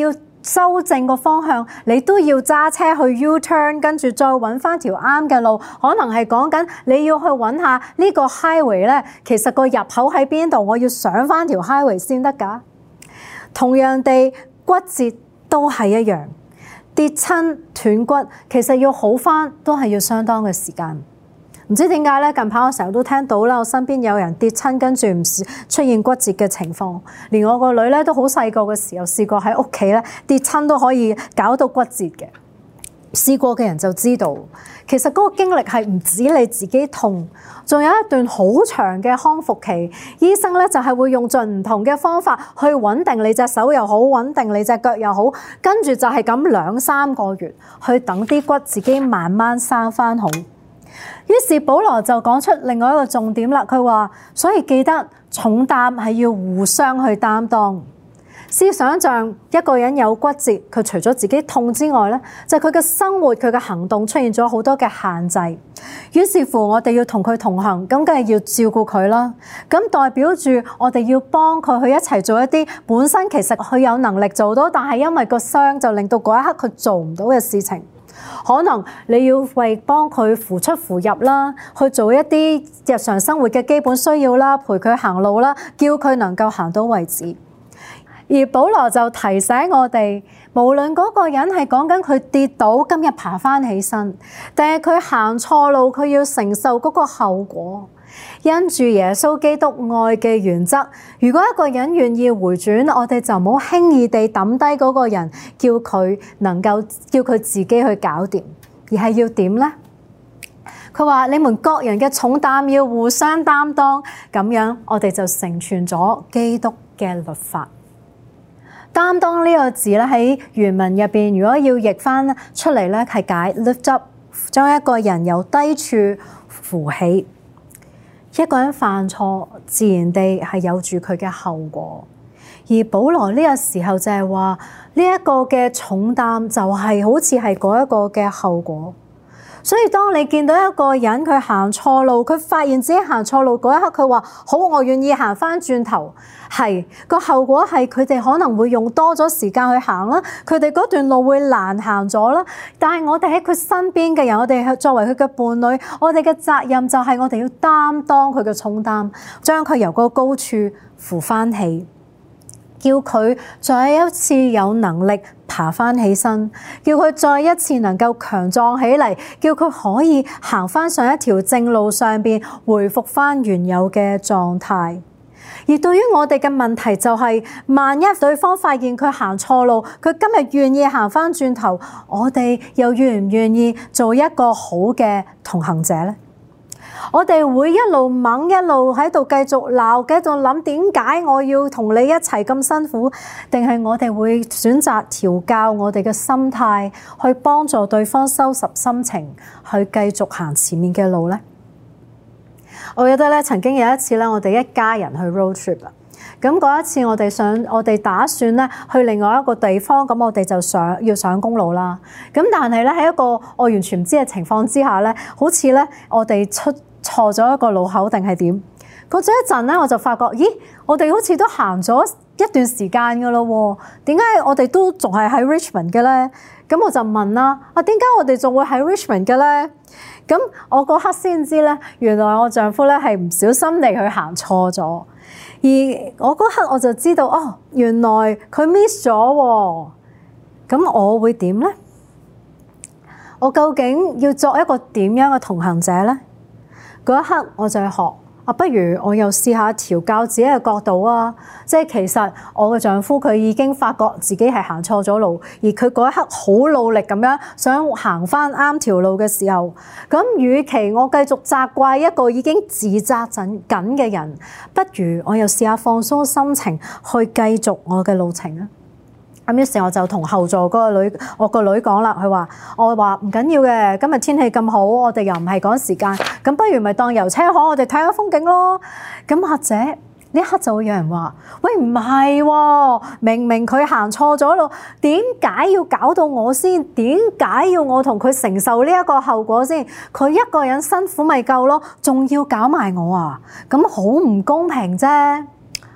修正個方向，你都要揸車去 U-turn， 跟住再揾翻條啱嘅路。可能係講緊你要去揾下呢個 highway 咧，其實個入口喺邊度，我要上翻條 highway 先得㗎。同樣地，骨折都係一樣，跌親斷骨，其實要好翻都係要相當嘅時間。唔知點解咧？近排我成日都聽到啦，我身邊有人跌親，跟住唔出現骨折嘅情況。連我個女咧都好細個嘅時候試過喺屋企咧跌親都可以搞到骨折嘅。試過嘅人就知道，其實嗰個經歷係唔止你自己痛，仲有一段好長嘅康復期。醫生咧就係會用盡唔同嘅方法去穩定你隻手又好，穩定你隻腳又好，跟住就係咁兩三個月去等啲骨自己慢慢生翻好。於是保羅就講出另外一個重點啦，佢話：所以記得重擔係要互相去擔當。試想像一個人有骨折，佢除咗自己痛之外咧，就係佢嘅生活、佢嘅行動出現咗好多嘅限制。於是乎，我哋要同佢同行，咁梗係要照顧佢啦。咁代表住我哋要幫佢去一齊做一啲本身其實佢有能力做到，但係因為個傷就令到嗰一刻佢做唔到嘅事情。可能你要為幫佢扶出扶入啦，去做一啲日常生活嘅基本需要啦，陪佢行路啦，叫佢能夠行到為止。而保羅就提醒我哋，無論嗰個人係講緊佢跌倒，今日爬翻起身，定係佢行錯路，佢要承受嗰個後果。因住耶穌基督愛嘅原則，如果一個人願意回轉，我哋就唔好輕易地抌低嗰個人，叫佢能夠叫佢自己去搞掂，而係要點呢？佢話：你們各人嘅重擔要互相擔當，咁樣我哋就成全咗基督嘅律法。擔當呢個字咧喺原文入邊，如果要譯翻出嚟咧，係解 lift up， 將一個人由低處扶起。一個人犯錯，自然地係有住佢嘅後果。而保羅呢個時候就係話，呢一個嘅重擔就係好似係嗰一個嘅後果。所以當你見到一個人佢行錯路，佢發現自己行錯路嗰一刻，佢話好，我願意行翻轉頭。係個後果係佢哋可能會用多咗時間去行啦，佢哋嗰段路會難行咗啦。但係我哋喺佢身邊嘅人，我哋係作為佢嘅伴侶，我哋嘅責任就係我哋要擔當佢嘅重擔，將佢由個高處扶翻起。叫佢再一次有能力爬翻起身，叫佢再一次能夠強壯起嚟，叫佢可以行翻上一條正路上邊，回復翻原有嘅狀態。而對於我哋嘅問題就係，萬一對方發現佢行錯路，佢今日願意行翻轉頭，我哋又願唔願意做一個好嘅同行者呢？我哋會一路猛一路喺度繼續鬧，繼續諗點解我要同你一齊咁辛苦，定係我哋會選擇調教我哋嘅心態，去幫助對方收拾心情，去繼續行前面嘅路呢？我記得咧，曾經有一次咧，我哋一家人去 road trip 啊。咁嗰一次我哋想，我哋打算咧去另外一個地方，咁我哋就上要上公路啦。咁但係咧喺一個我完全唔知嘅情況之下咧，好似咧我哋出錯咗一個路口定係點？過咗一陣咧，我就發覺，咦，我哋好似都行咗一段時間噶咯喎，點解我哋都仲係喺 Richmond 嘅咧？咁我就問啦，啊點解我哋仲會喺 Richmond 嘅咧？咁我嗰刻先知咧，原來我丈夫咧係唔小心地去行錯咗，而我嗰刻我就知道，哦，原來佢 miss 咗喎。咁我會點咧？我究竟要作一個點樣嘅同行者咧？嗰一刻我就去學。啊，不如我又試下調教自己嘅角度啊！即係其實我嘅丈夫佢已經發覺自己係行錯咗路，而佢嗰一刻好努力咁樣想行返啱條路嘅時候，咁與其我繼續責怪一個已經自責緊嘅人，不如我又試下放鬆心情去繼續我嘅路程啊！咁於是我就同後座嗰個女，我個女講啦，佢話：我話唔緊要嘅，今日天氣咁好，我哋又唔係趕時間，咁不如咪當遊車河，我哋睇下風景咯。咁或者呢一刻就會有人話：喂，唔係喎，明明佢行錯咗路，點解要搞到我先？點解要我同佢承受呢一個後果先？佢一個人辛苦咪夠咯，仲要搞埋我啊？咁好唔公平啫！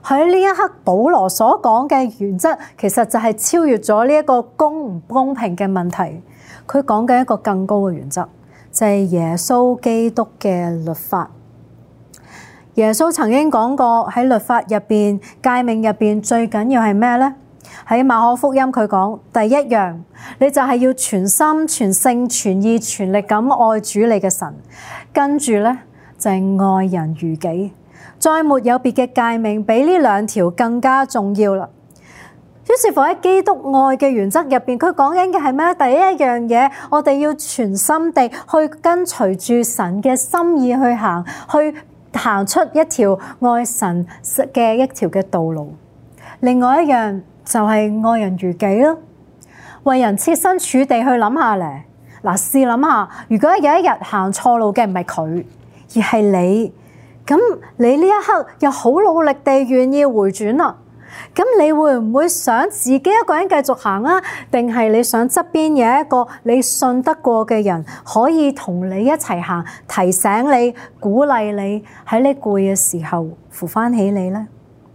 喺呢一刻，保羅所講嘅原則其實就係超越咗呢一個公唔公平嘅問題。佢講緊一個更高嘅原則，就係耶穌基督嘅律法。耶穌曾經講過喺律法入邊、誡命入邊最緊要係咩呢？喺馬可福音佢講第一樣，你就係要全心、全性、全意、全力咁愛主你嘅神。跟住呢，就係愛人如己。再沒有別嘅誡命比呢兩條更加重要啦。於是乎喺基督愛嘅原則入邊，佢講緊嘅係咩？第一樣嘢，我哋要全心地去跟隨住神嘅心意去行，去行出一條愛神嘅一條嘅道路。另外一樣就係愛人如己咯，為人設身處地去諗下咧。嗱，試諗下，如果有一日行錯路嘅唔係佢，而係你，咁你呢一刻又好努力地願意回轉啦，咁你會唔會想自己一個人繼續行啊？定係你想側邊有一個你信得過嘅人可以同你一齊行，提醒你、鼓勵你，喺你攰嘅時候扶翻起你呢？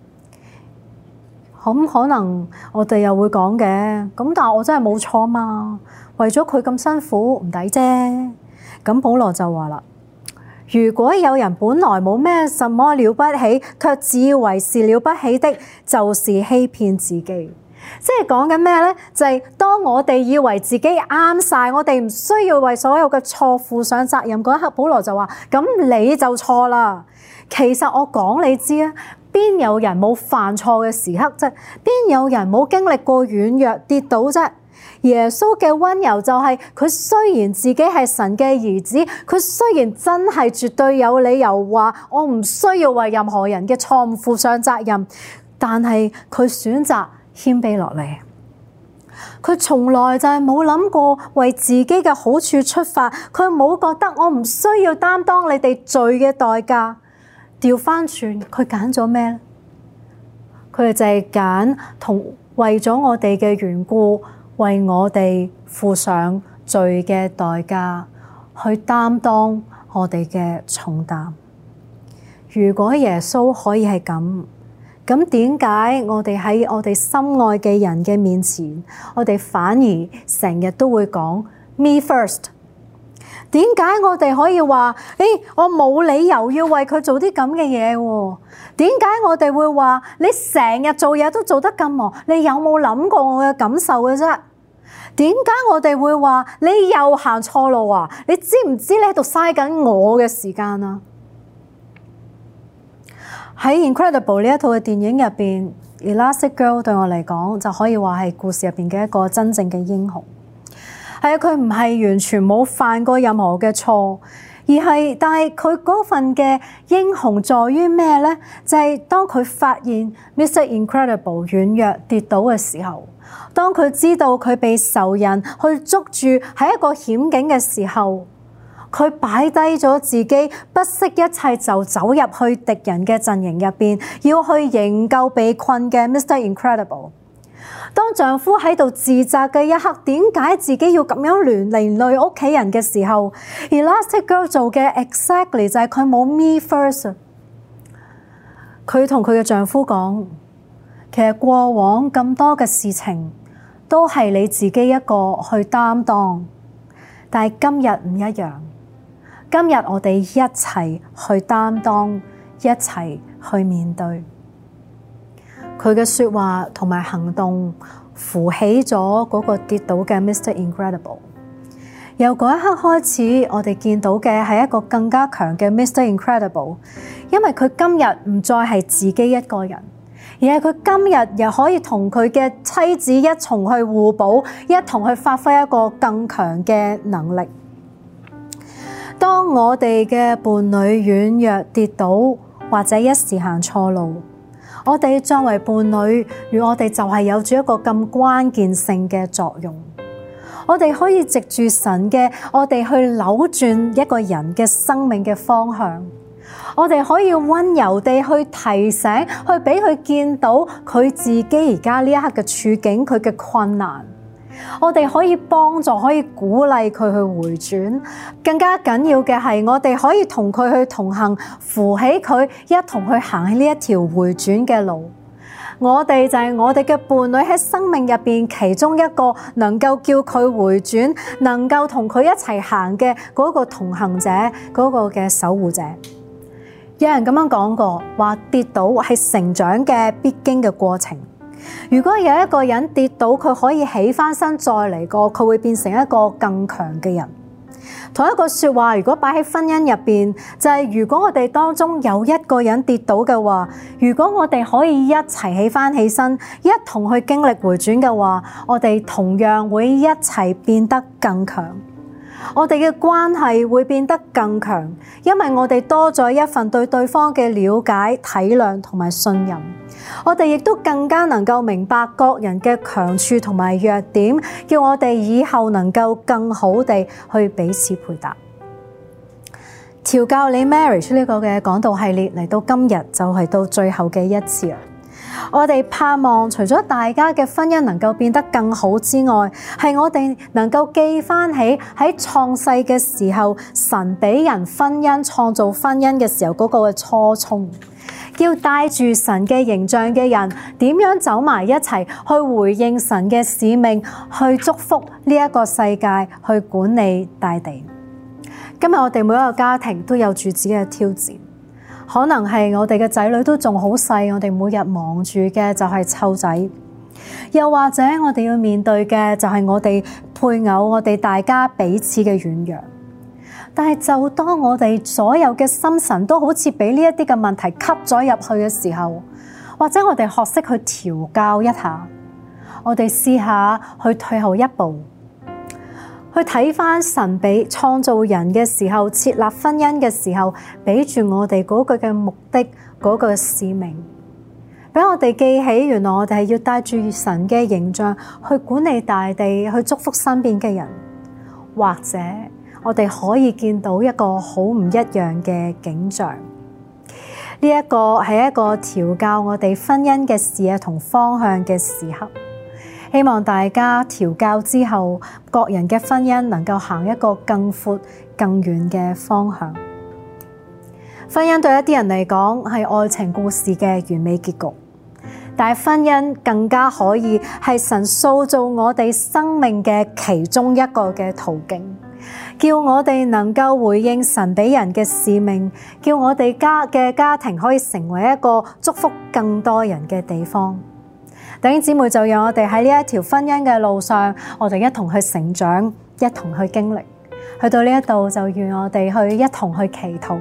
咁可能我哋又會講嘅，咁但係我真係冇錯嘛，為咗佢咁辛苦唔抵啫。咁保羅就話啦，如果有人本來冇咩什麼了不起，卻自以為是了不起的，就是欺騙自己。即係講緊咩呢？就係、是、當我哋以為自己啱晒，我哋唔需要為所有嘅錯負上責任嗰一刻，保羅就話：咁你就錯啦。其實我講你知啊，邊有人冇犯錯嘅時刻啫？邊有人冇經歷過軟弱跌倒啫？耶穌嘅溫柔就係、是、佢雖然自己係神嘅兒子，佢雖然真係絕對有理由話我唔需要為任何人嘅錯誤負上責任，但係佢選擇謙卑落嚟。佢從來就係冇諗過為自己嘅好處出發，佢冇覺得我唔需要擔當你哋罪嘅代價。調翻轉，佢揀咗咩咧？佢哋就係揀同為咗我哋嘅緣故，為我哋付上罪嘅代價，去擔當我哋嘅重擔。如果耶穌可以係咁，咁點解我哋喺我哋心愛嘅人嘅面前，我哋反而成日都會講 me first？點解我哋可以話誒、欸，我冇理由要為佢做啲咁嘅嘢喎？點解我哋會話你成日做嘢都做得咁忙，你有冇諗過我嘅感受嘅啫？點解我哋會話你又行錯路啊？你知唔知你喺度嘥緊我嘅時間啊？喺 Incredible 呢一套嘅電影入邊， Elastic Girl 對我嚟講就可以話係故事入邊嘅一個真正嘅英雄。係啊，佢唔係完全冇犯過任何嘅錯，而係但係佢嗰份嘅英雄在於咩呢？就係、是、當佢發現 Mister Incredible 軟弱跌倒嘅時候，當佢知道佢被仇人去捉住喺一個險境嘅時候，佢擺低咗自己，不惜一切就走入去敵人嘅陣營入邊，要去營救被困嘅 Mister Incredible。當丈夫喺度自責嘅一刻，點解自己要咁樣連連累屋企人嘅時候， Elastic Girl 做嘅 exactly 就係佢冇 me first。佢同佢嘅丈夫講，其實過往咁多嘅事情都係你自己一個去擔當，但係今日唔一樣。今日我哋一齊去擔當，一齊去面對。佢嘅說話同埋行動扶起咗嗰個跌倒嘅 Mister Incredible。由嗰一刻開始，我哋見到嘅係一個更加強嘅 Mister Incredible， 因為佢今日唔再係自己一個人，而係佢今日又可以同佢嘅妻子一同去互補，一同去發揮一個更強嘅能力。當我哋嘅伴侶軟弱跌倒，或者一時行錯路，我哋作為伴侶，與我哋就係有住一個咁關鍵性嘅作用。我哋可以藉住神嘅，我哋去扭轉一個人嘅生命嘅方向。我哋可以溫柔地去提醒，去俾佢見到佢自己而家呢一刻嘅處境，佢嘅困難。 我哋可以幫助，可以鼓勵佢去回轉。更加緊要嘅係，我哋可以同佢去同行，扶起佢，一同去行喺呢一條回轉嘅路。我哋就係我哋嘅伴侶喺生命入邊其中一個能夠叫佢回轉，能夠同佢一齊行嘅嗰個同行者，嗰個嘅守護者。有人咁樣講過，話跌倒係成長嘅必經嘅過程。如果有一個人跌倒，佢可以起翻身再嚟過，佢會變成一個更強嘅人。同一個說話，如果擺喺婚姻入邊，就係如果我哋當中有一個人跌倒嘅話，如果我哋可以一齊起翻起身，一同去經歷回轉嘅話，我哋同樣會一齊變得更強。我哋嘅關係會變得更強，因為我哋多咗一份對對方嘅了解、體諒同埋信任。我哋亦都更加能夠明白各人嘅強處同埋弱點，叫我哋以後能夠更好地去彼此配搭。調教你 marriage 呢個嘅講道系列嚟到今日就係到最後嘅一次啦。我哋盼望除咗大家嘅婚姻能夠變得更好之外，係我哋能夠記翻起喺創世嘅時候，神俾人婚姻創造婚姻嘅時候嗰個嘅初衷，要帶住神嘅形象嘅人點樣走埋一齊去回應神嘅使命，去祝福呢一個世界，去管理大地。今日我哋每一個家庭都有住自己嘅挑戰。可能係我哋嘅仔女都仲好細，我哋每日忙住嘅就係湊仔，又或者我哋要面對嘅就係我哋配偶，我哋大家彼此嘅軟弱。但係就當我哋所有嘅心神都好似俾呢一啲嘅問題吸咗入去嘅時候，或者我哋學識去調教一下，我哋試下去退後一步，去睇返神俾創造人嘅時候，設立婚姻嘅時候，俾住我哋嗰個嘅目的，嗰個使命，俾我哋記起，原來我哋係要帶住神嘅形象去管理大地，去祝福身邊嘅人。或者我哋可以見到一個好唔一樣嘅景象。呢一個係一個調教我哋婚姻嘅視野同方向嘅時刻。希望大家調教之後，各人嘅婚姻能夠行一個更闊、更遠嘅方向。婚姻對一啲人嚟講係愛情故事嘅完美結局，但係婚姻更加可以係神塑造我哋生命嘅其中一個嘅途徑，叫我哋能夠回應神俾人嘅使命，叫我哋家嘅家庭可以成為一個祝福更多人嘅地方。弟兄姊妹，就讓我哋喺呢一條婚姻嘅路上，我哋一同去成長，一同去經歷。去到呢一度，就願我哋去一同去祈禱。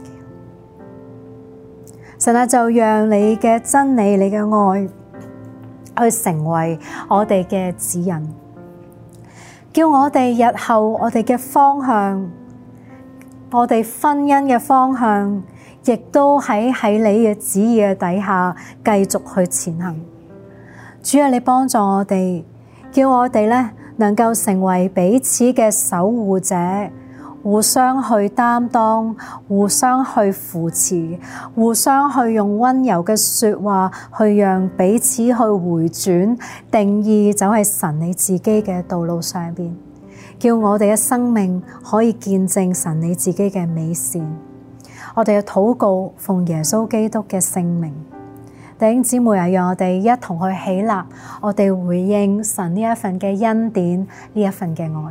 神啊，就讓你嘅真理、你嘅愛去成為我哋嘅指引，叫我哋日後我哋嘅方向，我哋婚姻嘅方向，亦都喺喺你嘅旨意嘅底下繼續去前行。主啊，你幫助我哋，叫我哋咧能夠成為彼此嘅守護者，互相去擔當，互相去扶持，互相去用溫柔嘅說話去讓彼此去回轉，定義走喺神你自己嘅道路上邊，叫我哋嘅生命可以見證神你自己嘅美善。我哋嘅禱告奉耶穌基督嘅聖名。弟兄姊妹啊，讓我哋一同去起立，我哋回應神呢一份嘅恩典，呢一份嘅愛。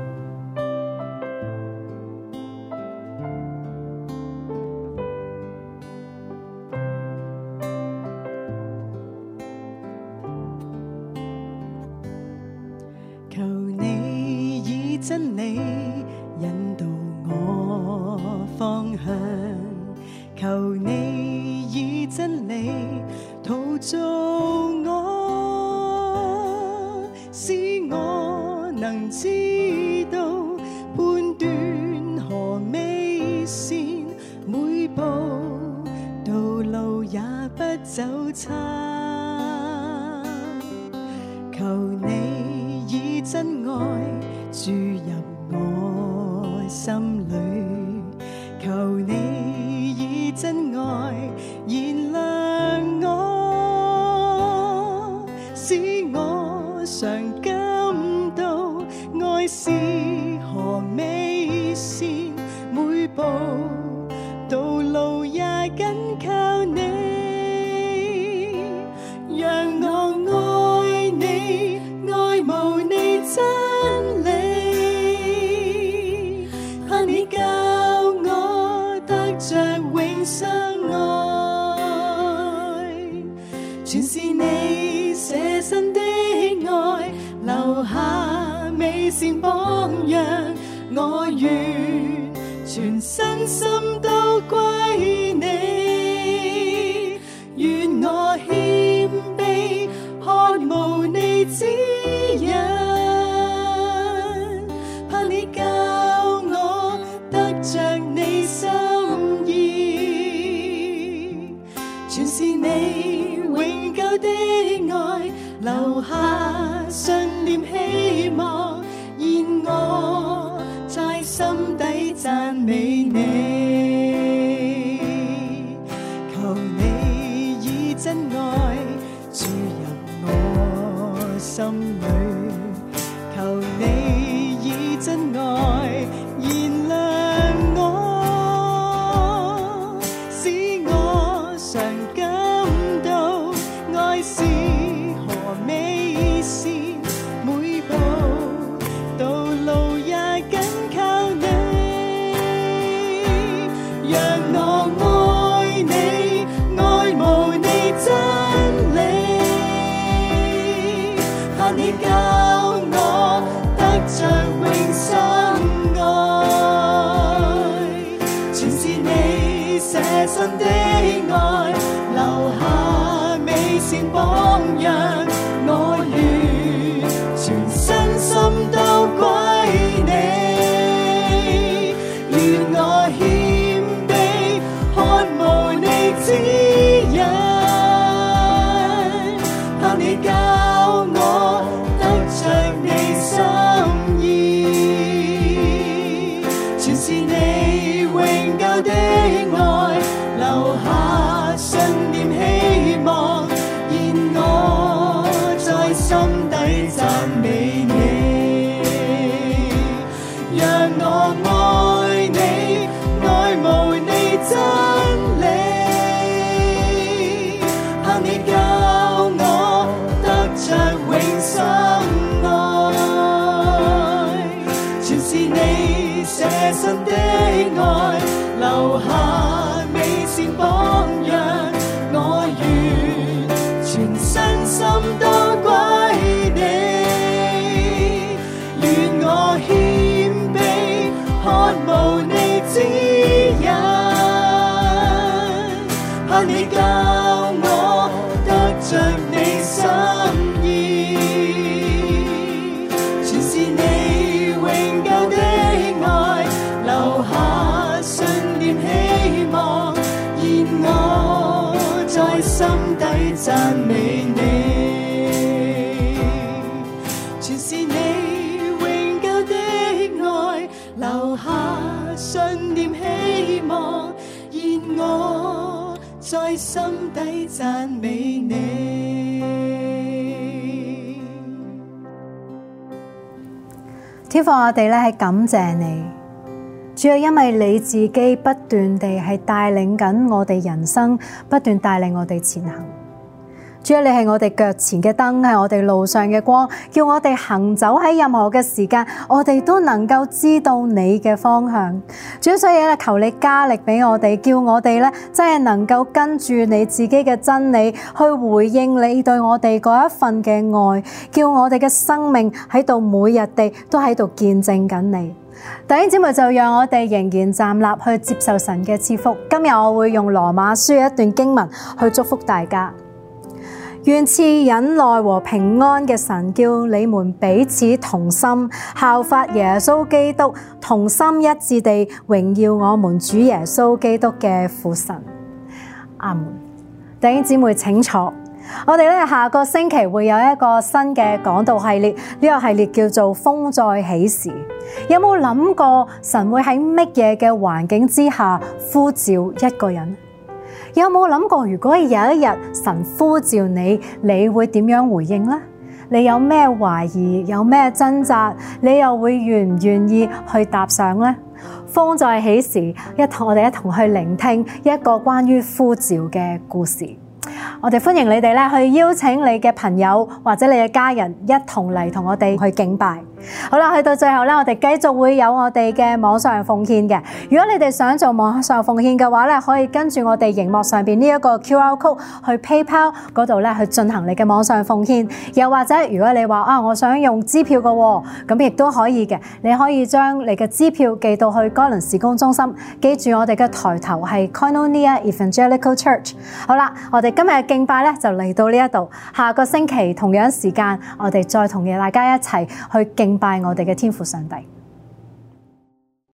求你以真理引導我方向，求你以真理陶造我，使我能知道判斷何美善，每步道路也不走差。求你以真愛注入我心裏，求你以真愛燃亮我，使我常甘道路也緊靠你，讓我愛你，愛慕你真理，盼你教我得着永生愛，全是你捨身的愛，留下美善榜樣，我願全身心都歸你，願我謙卑渴慕你指引，盼你教我得着你心意，全是你永久的愛，留下信念希望，願我在心底讚美你，求你以真愛注入我心裏，求你以真愛燃亮我，使我常感到愛是何美善，每步道路也緊靠你，讓我愛你，愛慕你真理，盼你教我得着永生愛，全是你捨身的愛，留下美善榜樣，我願全身心都歸你，願我謙卑渴慕你指引，盼你教我得着你心意，全是你永久的愛，留下信念希望，願我在心底讚美你，讓我愛你，愛慕你真理，盼你教我得着永生愛，全是你捨身的愛，留下美善榜樣，我願全身心都歸你，願我謙卑渴慕你指引，盼你教我得着你心意，全是你永久的愛，留下信念希望，願我在心底讚美你，全是你永久的愛，留下信念希望，願我在心底讚美你。 天父，我哋咧係感謝你，主要因為你自己不斷地係帶領緊我哋人生，不斷帶領我哋前行。主要你係我哋腳前嘅燈，係我哋路上嘅光，叫我哋行走喺任何嘅時間，我哋都能夠知道你嘅方向。主要所以咧，求你加力俾我哋，叫我哋咧真係能夠跟住你自己嘅真理去回應你對我哋嗰一份嘅愛，叫我哋嘅生命喺度每日地都喺度見證緊你。弟兄姊妹，就讓我哋仍然站立去接受神嘅賜福。今日我會用羅馬書一段經文去祝福大家。願賜忍耐和平安嘅神，叫你們彼此同心，效法耶穌基督，同心一致地榮耀我們主耶穌基督嘅父神。阿門。弟兄姊妹請坐。我哋咧下個星期會有一個新嘅講道系列，呢個系列叫做風再起時。有冇諗過神會喺乜嘢嘅環境之下呼召一個人？有冇諗過如果有一日神呼召你，你會點樣回應呢？你有咩懷疑，有咩掙扎，你又會願唔願意去踏上呢？ 風再起時，一同我哋一同去聆聽一個關於呼召嘅故事。我哋歡迎你哋咧去邀請你嘅朋友或者你嘅家人一同嚟同我哋去敬拜。好啦，去到最後咧，我哋繼續會有我哋嘅網上奉獻嘅。如果你哋想做網上奉獻嘅話咧，可以跟住我哋熒幕上邊呢一個 Q R code 去 PayPal 嗰度咧去進行你嘅網上奉獻。又或者如果你話啊，我想用支票嘅喎，咁亦都可以嘅。你可以將你嘅支票寄到去哥倫事工中心。記住我哋嘅抬頭係 Koinonia Evangelical Church。好啦，我哋今日嘅敬拜咧就嚟到呢一度。下個星期同樣時間，我哋再同大家一齊去敬拜我哋嘅天父上帝。